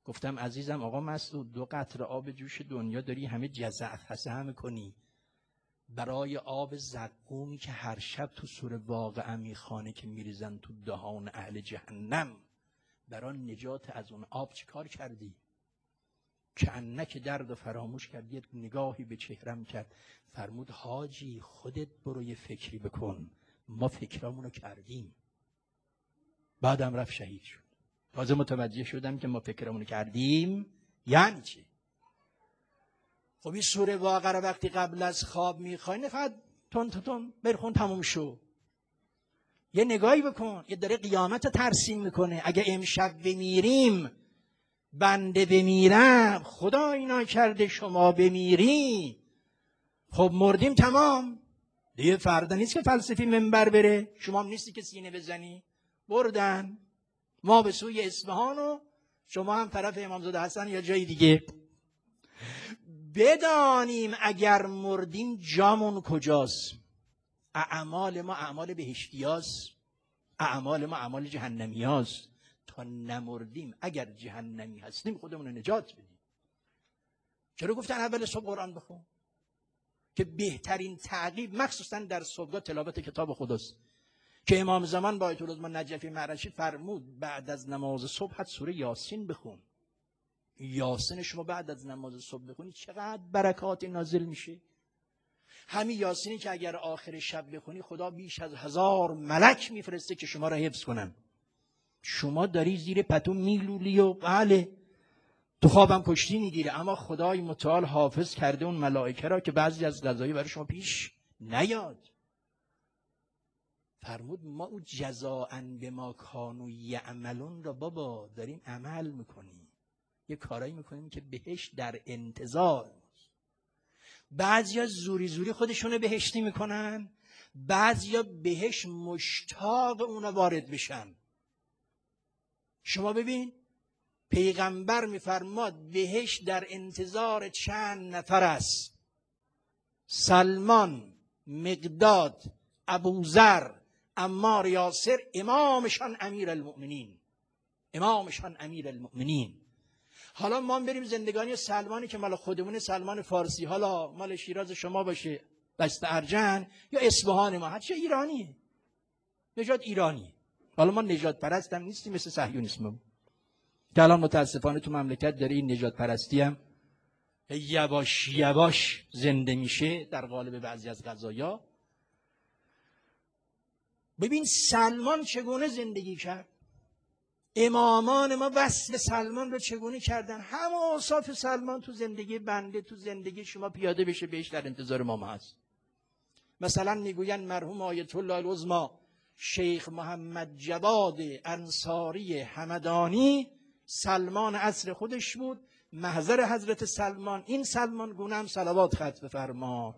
گفتم عزیزم آقا مسعود 2 قطره آب جوش دنیا داری همه جزع فسح میکنی برای آب زقومی که هر شب تو سور واقعه میخوانه که میریزن تو دهان اهل جهنم، برای نجات از اون آب چی کار کردی؟ که انک درد و فراموش کردی. نگاهی به چهرم کرد، فرمود حاجی خودت برو یه فکری بکن، ما فکرامونو کردیم. بعدم رفت شهید شد. تازه متوجه شدم که ما فکرامونو کردیم یعنی چی. خب این سوره واقعه رو وقتی قبل از خواب میخوای فقط تون برخون تموم شو، یه نگاهی بکن. یه داره قیامت ترسیم میکنه. اگه امشب بمیریم، بنده بمیرم، خدا اینا کرده شما بمیری، خب مردیم تمام دیگه. فردا نیست که فلسفی منبر بره، شما هم نیستی که سینه بزنی. بردن ما به سوی اصفهان و شما هم طرف امامزاده حسن یا جای دیگه. بدانیم اگر مردیم جامون کجاست. اعمال ما اعمال بهشتیاست، اعمال ما اعمال جهنمیاست. تا نمردیم اگر جهنمی هستیم خودمون رو نجات بدیم. چرا گفتن اول صبح قرآن بخون؟ که بهترین تعقیب مخصوصا در صبحگاه تلاوت کتاب خداست. که امام زمان با آیت العظما نجفی معرشی فرمود بعد از نماز صبح حد سوره یاسین بخون. یاسین شما بعد از نماز صبح بخونی چقدر برکات نازل میشه. همین یاسینی که اگر آخر شب بخونی خدا بیش از 1000 ملک میفرسته که شما را حفظ کنن. شما داری زیر پتو میلولی و بله تو خوابم کشتی میگیره، اما خدای متعال حافظ کرده اون ملائکه را که بعضی از قضایی برای شما پیش نیاد. فرمود ما او جزاء بما کانوا یعملون را بابا داریم عمل میکنیم، یه کارایی میکنیم که بهش در انتظار. بعضیا زوری خودشونو بهشتی میکنن، بعضیا بهش مشتاق اونا وارد بشن. شما ببین پیغمبر میفرماد بهش در انتظار چند نفر است: سلمان، مقداد، ابوذر، عمار، یاسر، امامشان امیرالمؤمنین. امامشان امیرالمؤمنین. حالا ما بریم زندگانی سلمانی که مال خودمون، سلمان فارسی، حالا مال شیراز شما باشه، دست ارجن، یا اصفهان ما، هرچه ایرانیه، نژاد ایرانی. حالا ما نژاد پرست هم نیستیم مثل صهیونیسم که الان متاسفانه تو مملکت داره این نژاد پرستی هم یواش زنده میشه در قالب بعضی از قضایا. ببین سلمان چگونه زندگی کرد، امامان ما وصف سلمان رو چگونه کردن. همه اوصاف سلمان تو زندگی بنده، تو زندگی شما پیاده بشه، بهش در انتظار ما هست. مثلا میگوین مرحوم آیت الله العظما شیخ محمد جواد انصاری همدانی سلمان عصر خودش بود، محضر حضرت سلمان. این سلمان گونه هم صلوات ختم بفرما.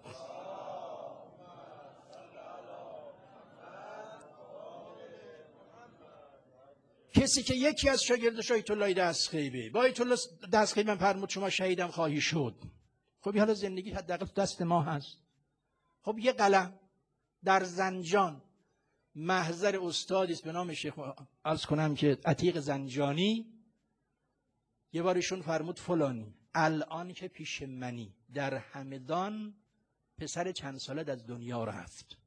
کسی که یکی از شاگردش آیت الله دستخیبه با آیت الله دستخیبه فرمود شما شهیدم خواهی شد. خب حالا زندگی حداقل دست ما هست. خب یه قلم در زنجان محضر استادی است به نام شیخ عرض کنم که عتیق زنجانی، یه بارشون فرمود فلانی الان که پیش منی در همدان پسر چند سالت از دنیا رفت،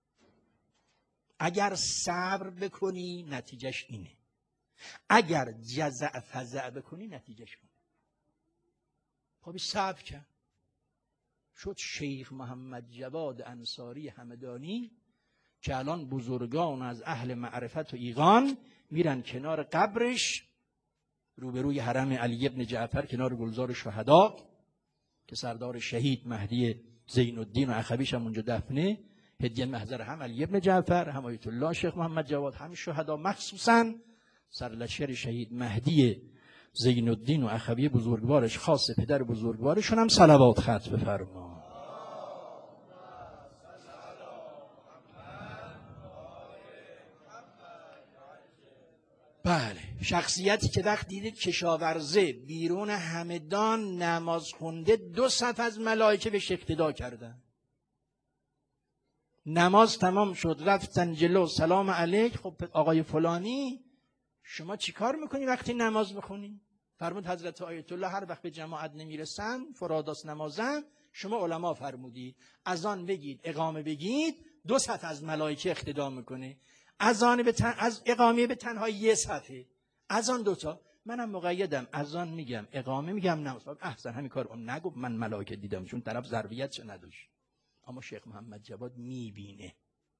اگر صبر بکنی نتیجهش اینه، اگر جزع فزع بکنی نتیجهش اینه. خب صبر کرد، شد شیخ محمد جواد انصاری همدانی که الان بزرگان از اهل معرفت و ایقان میرن کنار قبرش روبروی حرم علی ابن جعفر کنار گلزار شهدا که سردار شهید مهدی زین الدین و اخویش هم اونجا دفنه، هدیه محضر هم علی ابن جعفر، هم آیت الله شیخ محمد جواد، هم شهدا، مخصوصا سرلشکر شهید مهدی زین الدین و اخوی بزرگوارش، خاص پدر بزرگوارشون هم صلوات ختم بفرما. بله، شخصیتی که وقت دیدید کشاورزه بیرون همدان نماز خونده 2 صف از ملائکه بهش اقتدا کردن. نماز تمام شد رفتن جلو، سلام علیک، خب آقای فلانی شما چی کار میکنی وقتی نماز بخونی؟ فرمود حضرت آیت الله هر وقت به جماعت نمیرسن فراداس نمازن، شما علما فرمودید اذان بگید اقامه بگید 2 صفحه از ملائکه اقتدا میکنه، از اقامه به تنها 1 صفحه، اذان 2 تا. منم مقیدم اذان میگم اقامه میگم نماز. احسن همین کار اون نگو، من ملائکه دیدم چون طرف ظرفیتش نداشت. اما شیخ محمد جواد میبینه،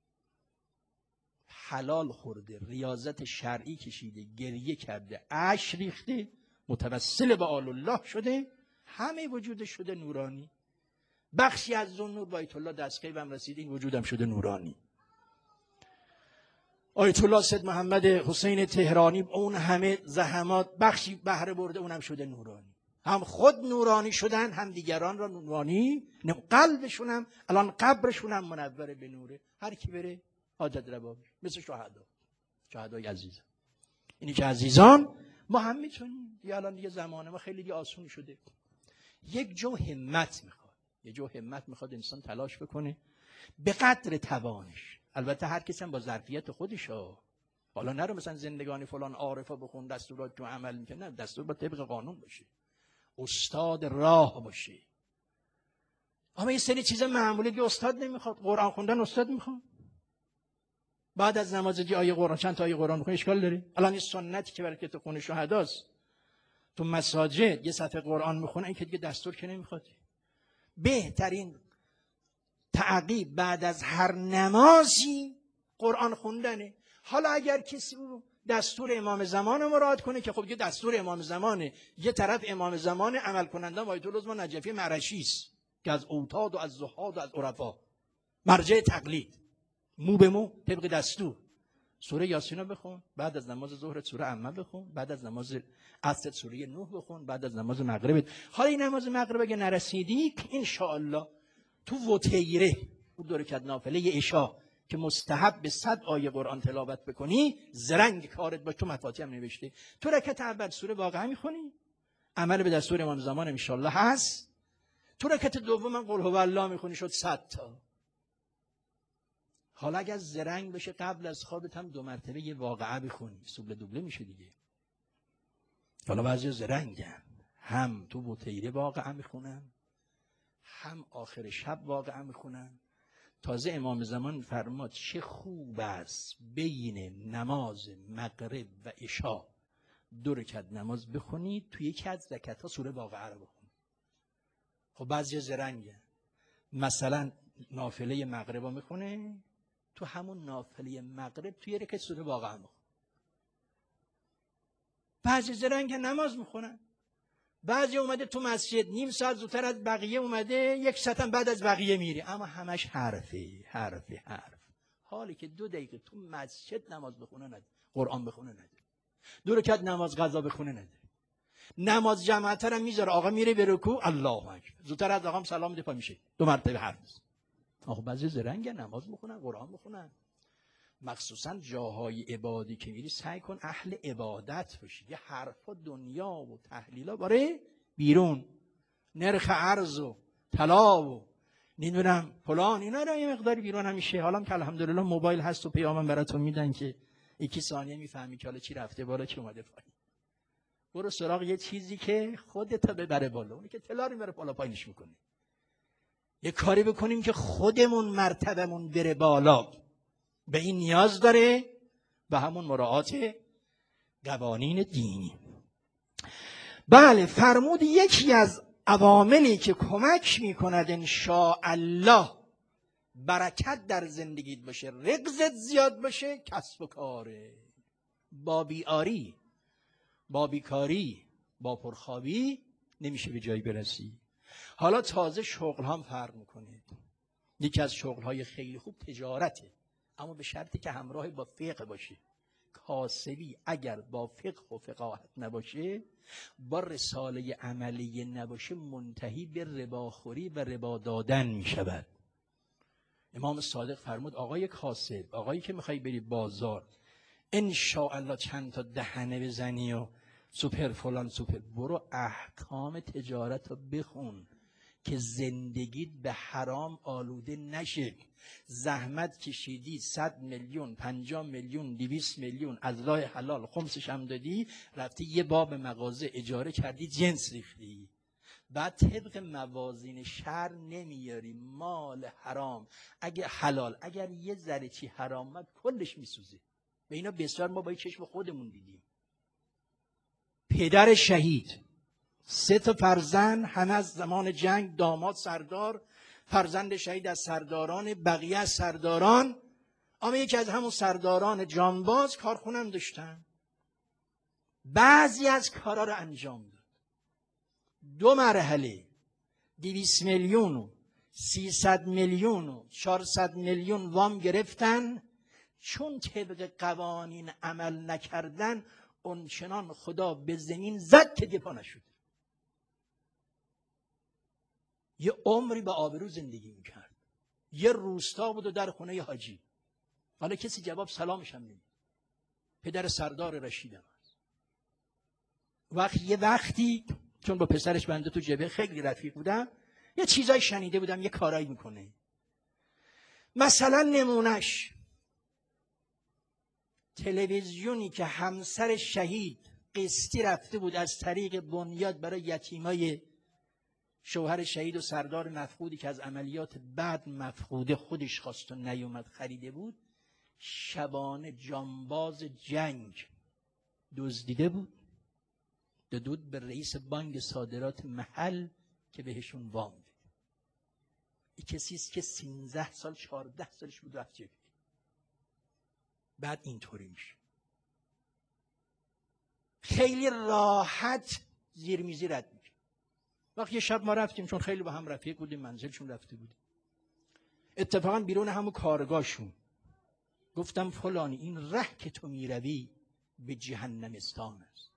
حلال خورده، ریاضت شرعی کشیده، گریه کرده، اشک ریخته، متوسل به آل الله شده، همه وجودش شده نورانی. بخشی از ذوالنور با آیت الله دستگیرم رسید، این وجودم شده نورانی. آیت الله سید محمد حسین تهرانی اون همه زحمات بخشی بهره برده، اونم شده نورانی. هم خود نورانی شدن، هم دیگران را نورانی، قلبشون هم الان قبرشون هم منور به نوره. هر کی بره حاجت روا بشه، مثل شهدای عزیزان. اینی که عزیزان ما هم میتونیم. یا الان دیگه زمان ما خیلی دیگه آسون شده. یک جو همت میخواد، یه جو همت میخواد انسان تلاش بکنه به قدر توانش. البته هر کسی هم با ظرفیت خودش ها. حالا نرو مثلا زندگانی فلان عارفا بخون دستورات تو عمل میکنه، نه، دستور با طبق قانون باشه، استاد راه باشه. اما این سری چیزا معمولی که استاد نمیخواد. قرآن خوندن استاد میخواد. بعد از نماز آیه قرآن چند تا آیه قرآن بخونی اشکال داره؟ الان این سنتی که برای که تو خونه شهداست، تو مساجد یه صفحه قرآن میخونه، این که دیگه دستور که نمیخواد. بهترین تعقیب بعد از هر نمازی قرآن خوندنه. حالا اگر کسی دستور امام زمان رو مراعات کنه که خب یه دستور امام زمانه، یه طرف امام زمان عمل کننده آیت الله نجفی مرشی است که از اوتاد و از زهاد و از عرفا مرجع تقلید، مو به مو طبق دستور. سوره یاسین رو بخون، بعد از نماز ظهر سوره عمه بخون، بعد از نماز عصر سوره نوح بخون، بعد از نماز مغرب. حالا این نماز مغرب اگه نرسیدی ان شاء الله تو وتیره اون 2 رکعت نافله عشا که مستحب به 100 آیه قرآن تلاوت بکنی، زرنگ کارت باش. تو مفاتیح هم نوشته، تو رکعت اول سوره واقعه میخونی، عمل به دستور امام زمان ان شاء الله هست. تو رکعت دوم قل هو الله میخونی، شد 100 تا. حالا اگر زرنگ بشه قبل از خوابت هم 2 مرتبه یه واقعه بخونی، سوبل دوبله میشه دیگه. حالا بعضی زرنگن، هم تو وتیره واقعه میخونن، هم آخر شب واقعه میخونن. تازه امام زمان فرماد چه خوب است بین نماز مغرب و عشا 2 رکعت نماز بخونی، توی یکی از رکعت‌ها سوره واقعه رو بخونی. خب بعضی زرنگن، مثلا نافله مغرب رو میخونه، تو همون نافله مغرب توی رکعت سوره واقعه میخونه. بعضی زرنگن نماز میخونن، بعضی اومده تو مسجد نیم ساعت زودتر از بقیه اومده، 1 ساعت هم بعد از بقیه میره، اما همش حرف. حالی که 2 دقیقه تو مسجد نماز بخونه نده، قرآن بخونه نده، 2 رکعت نماز قضا بخونه نده، نماز جماعت هم میذاره، آقا میره به رکوع الله اکبر، زودتر از آقام سلام میده پا میشه، 2 مرتبه حرف میزنه. آخه بعضی زرنگن نماز میخونن، قرآن میخونن. مخصوصا جاهای عبادی که میری سعی کن اهل عبادت باشی. یه حرفا دنیا و تحلیلا باره بیرون، نرخ ارز و طلا و نمیدونم فلان، اینا رو یه مقداری بیرون همیشه. حالا که الحمدلله موبایل هست و پیامم براتون میدن که 1 ثانیه میفهمی که حالا چی رفته بالا چی اومده پایین. برو سراغ یه چیزی که خودت ببره بالا، اونی که طلا رو میبره بالا پایینش میکنه. یه کاری بکنیم که خودمون مرتبمون بره بالا. به این نیاز داره، به همون مراعات قوانین دینی. بله، فرمود یکی از عواملی که کمک میکند ان شاء الله برکت در زندگیت باشه، رزقت زیاد باشه، کسب و کاره. با بیاری، با بیکاری، با پرخوابی نمیشه به جایی برسی. حالا تازه شغل هم فرق میکنه. یکی از شغل‌های خیلی خوب تجارته، اما به شرطی که همراه با فقه باشه. کاسبی اگر با فقه و فقاهت نباشه، با رساله عملی نباشه، منتهی به رباخوری و ربا دادن می شود. امام صادق فرمود آقای کاسب، آقایی که میخوای بری بازار، ان شاء الله چند تا دهنه بزنی و سوپر فلان سوپر، برو احکام تجارت رو بخون. که زندگیت به حرام آلوده نشه. زحمت کشیدی 100 میلیون 50 میلیون 200 میلیون از راه حلال خمسش هم دادی، رفتی یه باب مغازه اجاره کردی جنس ریختی، بعد طبق موازین شرع نمیاری مال حرام. اگه حلال اگر یه ذره چی حرام اومد کلش میسوزه. به اینا بسیار ما با چشم خودمون دیدیم. پدر شهید 3 تا فرزند، همه از زمان جنگ، داماد سردار، فرزند شهید از سرداران، بقیه از سرداران. اما یکی از همون سرداران جانباز کارخونم داشتن، بعضی از کارا رو انجام داد. 2 مرحله 200 میلیون و 300 میلیون و 400 میلیون وام گرفتن. چون طبق قوانین عمل نکردن، اونچنان خدا به زمین زد که دپا نشد. یه عمری به آبرو زندگی میکرد. یه روستا بود و در خونه حاجی. حالا کسی جواب سلامش هم نمید. پدر سردار رشیدم هست. وقتی چون با پسرش بنده تو جبهه خیلی رفیق بودم، یه چیزای شنیده بودم یه کارایی میکنه. مثلا نمونش تلویزیونی که همسر شهید قسطی رفته بود از طریق بنیاد برای یتیمای شوهر شهید و سردار مفقودی که از عملیات بعد مفقوده خودش خواست و نیومد خریده بود، شبانه جانباز جنگ دزدیده بود، داد به رئیس بانک صادرات محل که بهشون وام بده. این کسی است که 13 سال 14 سالش بود رفت جبهه. بعد اینطوری میشه. خیلی راحت زیر میزی رد میشه. وقتی یه شب ما رفتیم، چون خیلی با هم رفیق بودیم، منزلشون رفته بودیم، اتفاقا بیرون همون کارگاهشون گفتم فلانی این ره که تو میروی به جهنمستان است.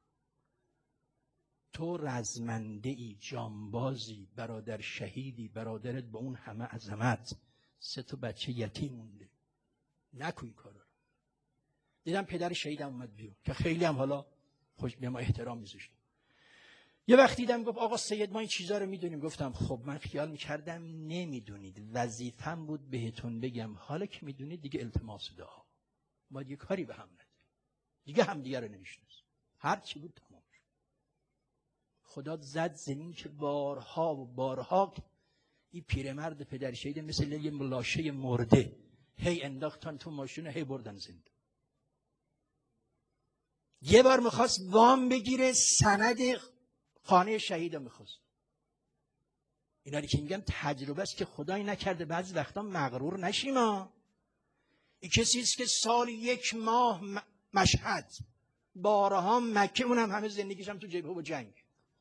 تو رزمنده ای، جانبازی، برادر شهیدی، برادرت با اون همه عظمت 3 تا بچه یتیم مونده، نکن این کارا رو. دیدم پدر شهیدم اومد بیرون که خیلی هم حالا خوش به ما احترام میذاشت. یه وقت دیدم گفت آقا سید ما این چیزا رو میدونیم. گفتم خب من خیال میکردم نمیدونید، وظیفم بود بهتون بگم. حالا که میدونید دیگه التماس دعا، ما دیگه کاری به هم نداریم، دیگه همدیگه رو نمیشناسیم، هر چی بود تمام شد. خدا زد زمین که بارها و بارها این پیرمرد پدر شهید مثل یه لاشه مرده هی انداختن تو ماشین، هی بردن زنده. یه بار میخواست وام بگیره، سند خانه شهید رو میخواست. اینا رو که میگم تجربه است که خدایی نکرده بعضی وقتا مغرور نشیم. این کسی است که سال 1 ماه مشهد، بارها مکه، اونم همه زندگیش هم تو جبهه و جنگ.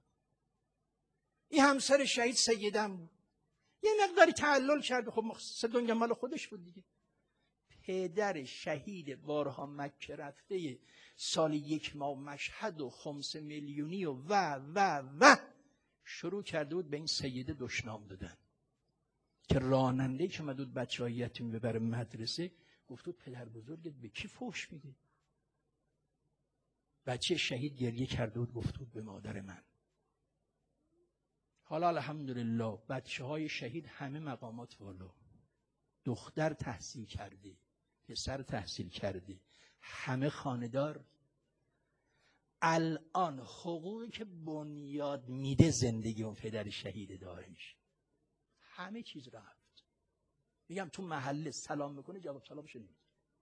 این همسر شهید سیدم بود، یه مقداری تعلل کرد، خب دنیا مال خودش بود دیگه. پدر شهید بارها مکه رفته، سال 1 ماه مشهد و 5 میلیونی و شروع کرده بود به این سیده دشنام دادن که راننده که اومد بود بچه‌های یتیم ببره مدرسه، گفت بود پدر بزرگت به کی فحش میده؟ بچه شهید گریه کرده بود، گفت بود به مادر من. حالا الحمدلله بچه‌های شهید همه مقامات بالا، دختر تحصیل کرده، پسر تحصیل کرده، همه خانه‌دار. الان حقوقی که بنیاد میده زندگی اون پدر شهید داره میشه. همه چیز رفت. میگم تو محله سلام میکنه جواب سلامش نمیده.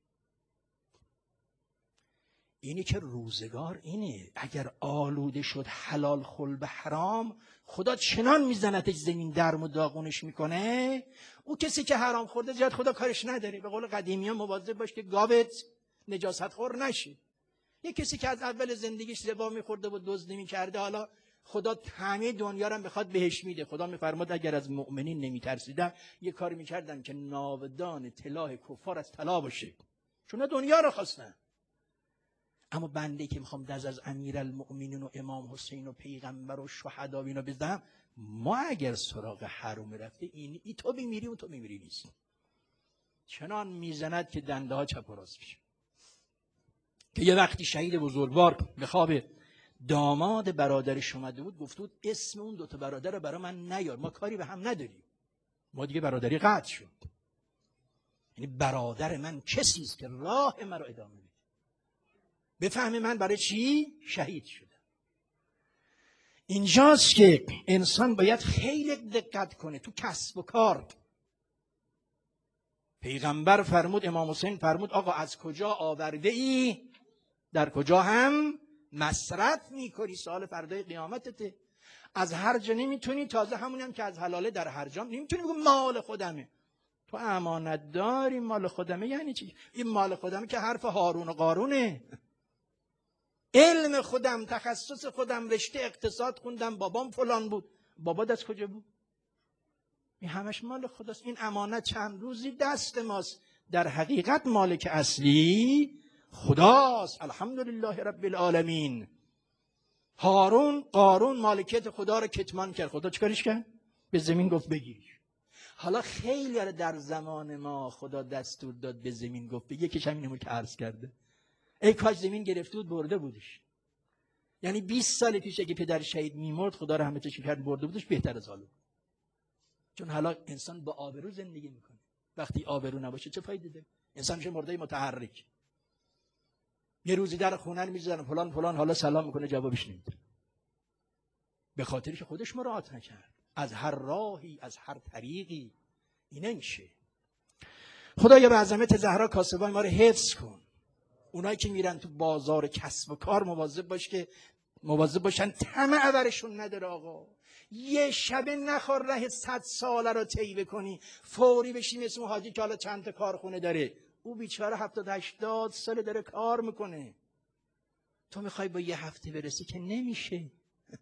اینی که روزگار اینه. اگر آلوده شد حلال خل به حرام، خدا چنان میزنتش زمین درم و داغونش میکنه. او کسی که حرام خورده زیاد خدا کارش نداره. به قول قدیمی ها مواظب باش که گاوت نجاست خور نشه. یک کسی که از اول زندگیش ربا میخورده و دزدی میکرده، حالا خدا همه دنیا رو میخواد بهش میده. خدا میفرماد اگر از مؤمنین نمیترسیدن یه کاری میکردن که ناودان طلا کفار از طلا باشه، چون دنیا رو خواستن. اما بنده که میخوام دست از امیرالمؤمنین و امام حسین و پیغمبر و شهدا و اینا بزنم، ما اگر سراغ حرام رفته این تو میمیری اون تو میمیری نیست. چنان میزند که دنده ها چپ و راست میشه. که یه وقتی شهید بزرگوار به خواب داماد برادرش اومده بود گفته بود اسم اون دوتا برادر رو برای من نیار، ما کاری به هم نداریم. ما دیگه برادری قطع شد. یعنی برادر من کسی است که راه من رو ادامه میده. بفهمی من برای چی شهید شدم. اینجاست که انسان باید خیلی دقت کنه تو کسب و کار. پیغمبر فرمود، امام حسین فرمود آقا از کجا آورده ای در کجا هم مصرف میکنی، سوال فردای قیامتته. از هر جا نمیتونی، تازه همونی هم که از حلاله در هر جا نمیتونی بگو مال خودمه. تو امانت داری مال خودمه یعنی چی؟ این مال خودمه که حرف هارون و قارونه. علم خودم، تخصص خودم، رشته اقتصاد خوندم، بابام فلان بود. بابات از کجا بود؟ این همش مال خداست. این امانت چند روزی دست ماست، در حقیقت مالک اصلی خداست. الحمدلله رب العالمین. هارون قارون مالکیت خدا رو کتمان کرد. خدا چیکارش کرد؟ به زمین گفت بگیرش. حالا خیلی در زمان ما خدا دستور داد به زمین گفت بگیر، یکیش همینمون که عرض کرده. ای کاش زمین گرفته بود برده بودش. یعنی 20 سال پیش اگه پدر شهید میمرد خدا رحمتش می‌کرد برده بودش، بهتر از حالا. چون حالا انسان با آبرو زندگی میکنه. وقتی آبرو نباشه چه فایده داره؟ انسان میشه مرده متحرک. یه روزی در خونه میذارن فلان فلان، حالا سلام میکنه جوابش نمیده. به خاطری که خودش مراعات نکرد. از هر راهی، از هر طریقی این نمیشه. خدایا به عظمت زهرا کاسبان ما رو حفظ کن. اونایی که میرن تو بازار کسب و کار مواظب باشن طمع برشون نداره. آقا یه شبه نخور ره 100 ساله رو طی بکنی، فوری بشی مثل اون حاجی که حالا چند تا کارخونه داره. او بیچاره 70-80 سال داره کار میکنه. تو میخوای با یه هفته برسی که نمیشه.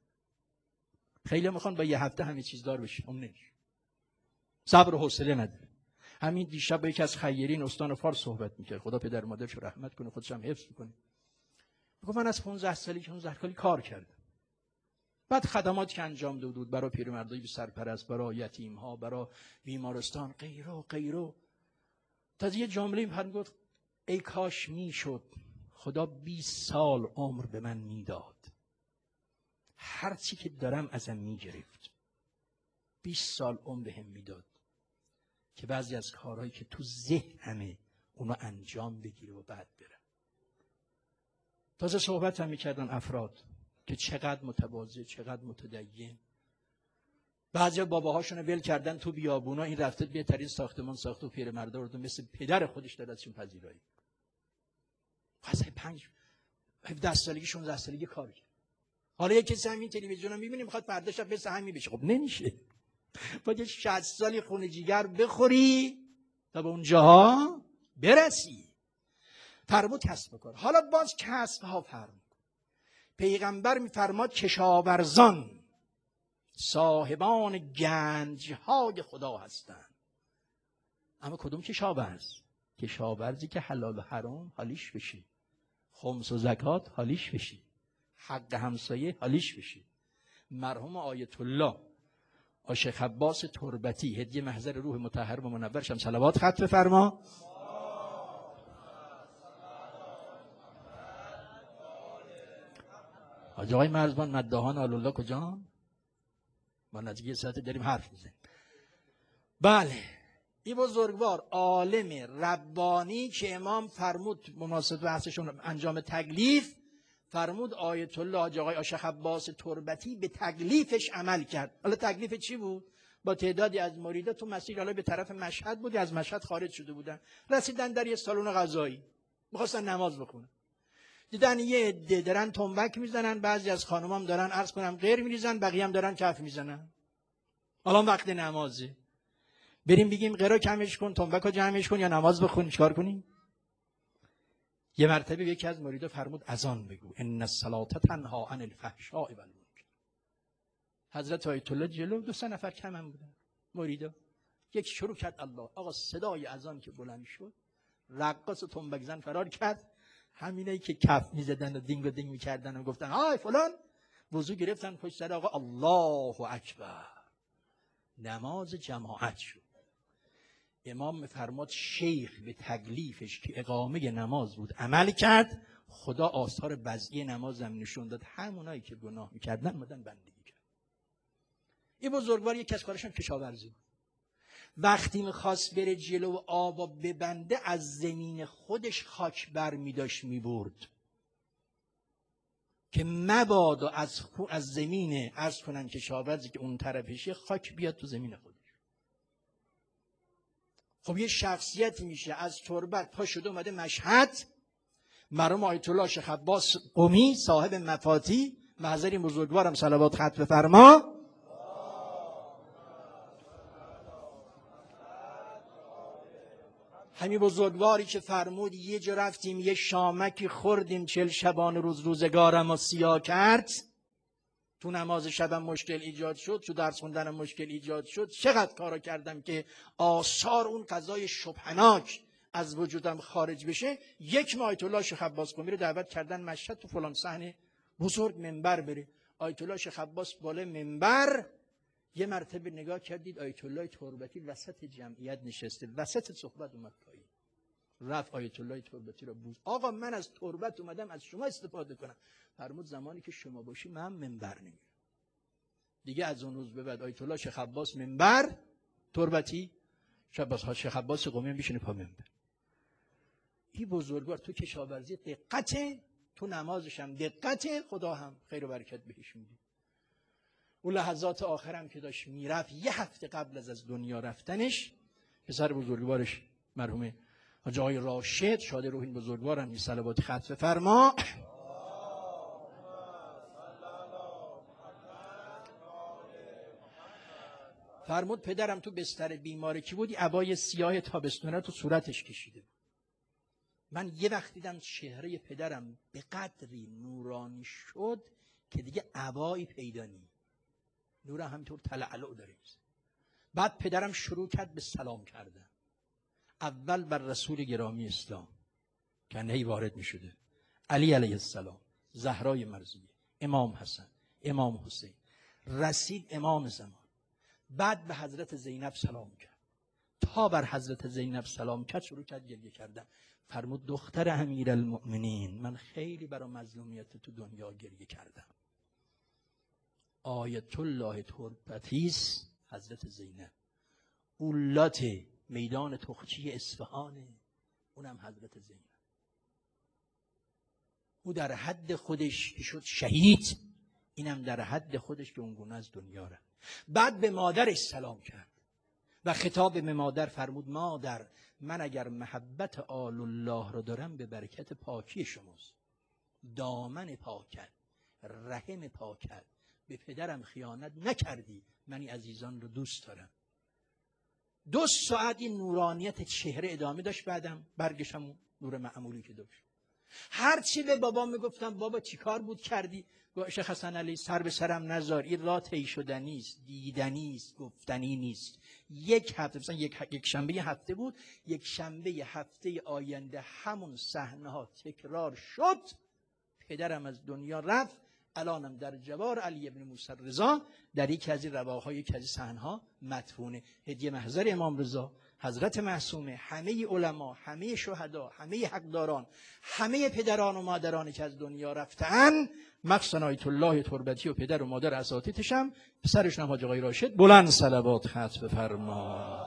خیلی میخوان با یه هفته همه چیز دار بشه، اون نمیشه. صبر و حوصله نداره. همین دیشب با یکی از خیرین استان فارس صحبت میکرد، خدا پدر مادرش رو رحمت کنه، خودش هم حفظ کنه. میگفت من از 15 سالگی 16 سالگی کار کردم. بعد خدمات که انجام داده بود برای پیرمردای سرپرست، برای یتیم ها، برای بیمارستان، غیره. تا یه جمله این گفت ای کاش میشد خدا 20 سال عمر به من میداد، هر چی که دارم ازم میگرفت. 20 سال عمر بهم میداد که بعضی از کارهایی که تو ذهنمه اونو انجام بگیره و بعد بره. تازه صحبت هم میکردن افراد که چقدر متواضع، چقدر متدین. بعضی باباهاشون ول کردن تو بیابونا، این رفته بهترین ساختمان ساخت و پیرمردا رو مثل پدر خودش داره ازشون پذیرایی. واسه 17 سالگی 16 سالگی کار کرد. حالا یکی کسی همین تلویزیون رو می‌بینه میخواد فردا شب مثل همین بشه. خب نمیشه. باید 60 سالی خون جیگر بخوری تا به اونجاها برسی. فرمود کسب بکن. حالا باز کسب ها فرمود. پیغمبر میفرماد کشاورزان صاحبان گنج های خدا هستند. اما کدوم کشاورز؟ کشاورزی که حلال و حرام حالیش بشی، خمس و زکات حالیش بشی، حق همسایه حالیش بشی. مرحوم آیت الله شیخ عباس تربتی هدیه محضر روح مطهر و منورش هم صلوات ختم فرما. حاج آقای مرزبان مداحان آل الله کجا؟ ما نزدیک ساعت داریم حرف میزنیم. بله، این بزرگوار عالم ربانی که امام فرمود مناسب بحثشون انجام تکلیف، فرمود آیت الله حاج آقای شیخ عباس تربتی به تکلیفش عمل کرد. حالا تکلیف چی بود؟ با تعدادی از مریدا تو مسیر حالا به طرف مشهد بود، از مشهد خارج شده بودن، رسیدن در یه سالن غذایی، می‌خواستن نماز بخونن. دیدن یه عده دارن تنبک میزنن، بعضی از خانمام دارن عرض کنم غیر میریزن، بقیه هم دارن کف میزنن. الان وقت نمازه، بریم بگیم قرا کمش کن، تنبکو جمعش کن یا نماز بخون، چیکار کنیم؟ یه مرتبه یکی از مریدا فرمود اذان بگو، ان الصلاه تنها عن الفحشاء والمنکر. حضرت آیت الله جلو 2-3 نفر کم هم بودن مریدا، یک شروع کرد الله. آقا صدای اذان که بلند شد، رقاص و تنبک زن فرار کرد. همینایی که کف میزدن و دینگ و دینگ میکردن و گفتن های فلان، وضو گرفتن پشت سر آقا الله اکبر، نماز جماعت شد. امام فرمود شیخ به تکلیفش که اقامه نماز بود عمل کرد، خدا آثار وضعی نمازم نشون داد، همونایی که گناه میکردن اومدن بندگی کرد. این بزرگوار یک از کارشون کشاورزی بود. وقتی میخواست بره جلو و آبا ببنده از زمین خودش خاک بر میداشت میبرد که مبادا از زمین عرض کنن کشاورزی که اون طرفشه خاک بیاد تو زمین خودش. خب یه شخصیتی میشه از تربت پا شده اومده مشهد، مرحوم آیت الله شیخ عباس قمی صاحب مفاتی محضر این بزرگوارم صلوات خط بفرما، همین بزرگواری که فرمود یه جا رفتیم یه شامکی خوردیم 40 شبانه روزگارم و سیاه کرد، تو نماز شبم مشکل ایجاد شد، تو درس خوندنم مشکل ایجاد شد، چقدر کارا کردم که آثار اون قضای شبهناک از وجودم خارج بشه. یک ماه آیت الله شیخ عباس قمی رو دعوت کردن مشهد تو فلان صحن بزرگ منبر بره. آیت الله شیخ عباس بالا منبر یه مرتبه نگاه کردید آیت الله تربتی وسط جمعیت نشسته، وسط صحبت اومد پایین، رفت آیت الله تربتی رو بوس. آقا من از تربت اومدم از شما استفاده کنم. فرمود زمانی که شما باشی من منبر نمیرم. دیگه از اون روز به بعد آیت الله شیخ عباس منبر، تربتی شیخ عباس قمی میشینه پا منبر. این بزرگوار تو کشاورزی دقته، تو نمازش هم دقته، خدا هم خیر و برکت بهش میده. اون لحظات آخرم که داشت میرفت، یه هفته قبل از دنیا رفتنش، پسر بزرگوارش مرحوم حاج آقای راشد شاد روح این بزرگوارم این صلوات خط فرما، فرمود پدرم تو بستر بیمارکی بود، عبای سیاه تابستونه تو صورتش کشیده بود. من یه وقت دیدم چهره پدرم به قدری نورانی شد که دیگه عبایی پیدا نیست، نور همینطور تلالو داره. بعد پدرم شروع کرد به سلام کردن، اول بر رسول گرامی اسلام که نهی وارد می شده، علی علیه السلام، زهرای مرضیه، امام حسن، امام حسین، رسید امام زمان. بعد به حضرت زینب سلام کرد، تا بر حضرت زینب سلام کرد شروع کرد گریه کردن. فرمود دختر امیرالمؤمنین من خیلی برای مظلومیت تو دنیا گریه کردم. آیت الله تربتیس حضرت زینب، اولات میدان تخچی اصفهانه، اونم حضرت زینب. او در حد خودش که شد شهید، اینم در حد خودش که اونگونه از دنیا رفت. بعد به مادرش سلام کرد و خطاب به مادر فرمود مادر من اگر محبت آل الله رو دارم به برکت پاکی شماست، دامن پاکت، رحم پاکت، به پدرم خیانت نکردی، منی عزیزان رو دوست دارم. 2 ساعت این نورانیت چهره ادامه داشت. بعدم برگشتم نور معمولی که داشت. هرچی به بابا میگفتم بابا چیکار بود کردی؟ شیخ حسن علی سر به سرم نذار، این راه طی شدنی است، دیدنی است، گفتنی نیست. یک هفته مثلا یک شنبه هفته بود، یک شنبه هفته آینده همون صحنه ها تکرار شد، پدرم از دنیا رفت. الانم در جوار علی ابن موسی رضا در یکی از این رواهای یکی از صحنه‌ها مدفونه. هدیه محضر امام رضا، حضرت معصومه، همه علما، همه شهدا، همه حقداران، همه پدران و مادرانی که از دنیا رفتن، مخصوصا آیت الله تربتی و پدر و مادر اساتیدش هم پسرشون هم حاج آقای راشد بلند صلوات خط بفرما.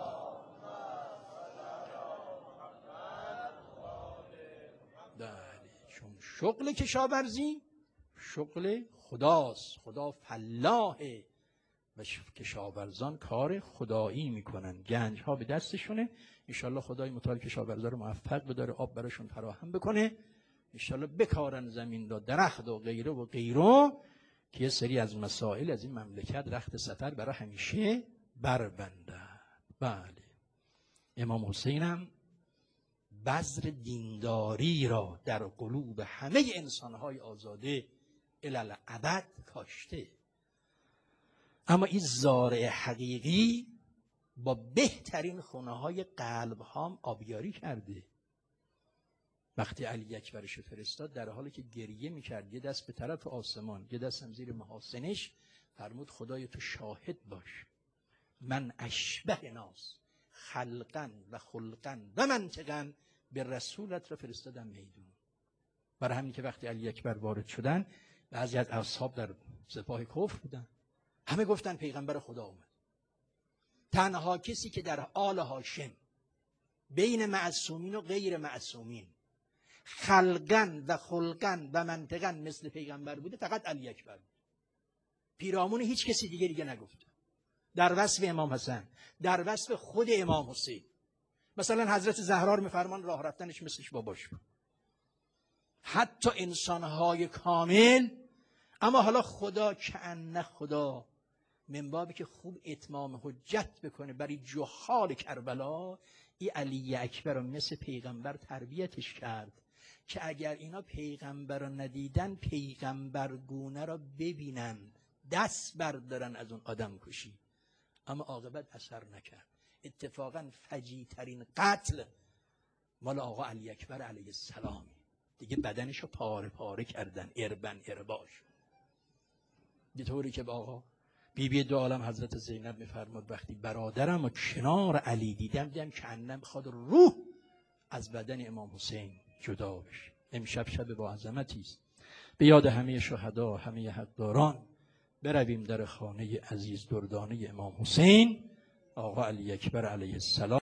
چون شغل کشاورزی شغل خداست، خدا فلاحه و کشاورزان کار خدایی میکنن، گنج ها به دستشونه. انشالله خدای متعال کشاورزا رو موفق بداره، آب براشون فراهم بکنه، انشالله بکارن زمین را، درخت و غیره و غیره، که یه سری از مسائل از این مملکت رخت سفر برای همیشه بربندن. بله، امام حسین هم بذر دینداری را در قلوب همه انسانهای آزاده الالعبد کاشته. اما این زارع حقیقی با بهترین خونه های قلب هم آبیاری کرده. وقتی علی اکبرش فرستاد در حالی که گریه میکرد، یه دست به طرف آسمان یه دست هم زیر محاسنش، فرمود خدای تو شاهد باش، من اشبه ناس خلقا و خلقا و منطقا به رسولت را فرستادم میدون. برای همین که وقتی علی اکبر وارد شدن، بعضی از اصحاب در سپاه کفر بودن، همه گفتن پیغمبر خدا اومد. تنها کسی که در آل هاشم بین معصومین و غیر معصومین خلقن و خلقن و منطقن مثل پیغمبر بوده فقط علی اکبر بود. پیرامون هیچ کسی دیگه نگفت. در وصف امام حسن، در وصف خود امام حسین، مثلا حضرت زهرا رو میفرمان راه رفتنش مثلش باباش بود. حتی انسانهای کامل، اما حالا خدا کأنه خدا من بابی که خوب اتمام حجت بکنه برای جهال کربلا، این علی اکبر رو مثل پیغمبر تربیتش کرد که اگر اینا پیغمبر رو ندیدن پیغمبرگونه رو ببینن، دست بردارن از اون آدم کشی. اما عاقبت اثر نکرد. اتفاقا فجیع‌ترین قتل مال آقا علی اکبر علیه السلام، دیگه بدنشو پاره پاره کردن، اربن ارباش. یه طوری که با آقا بیبی دو عالم حضرت زینب میفرماد وقتی برادرم و کنار علی دیدم که انم میخواد روح از بدن امام حسین جدا بشه. امشب شب با عظمتی است. به یاد همه شهدا، همه حقداران برویم در خانه عزیز دردانه امام حسین آقا علی اکبر علیه السلام.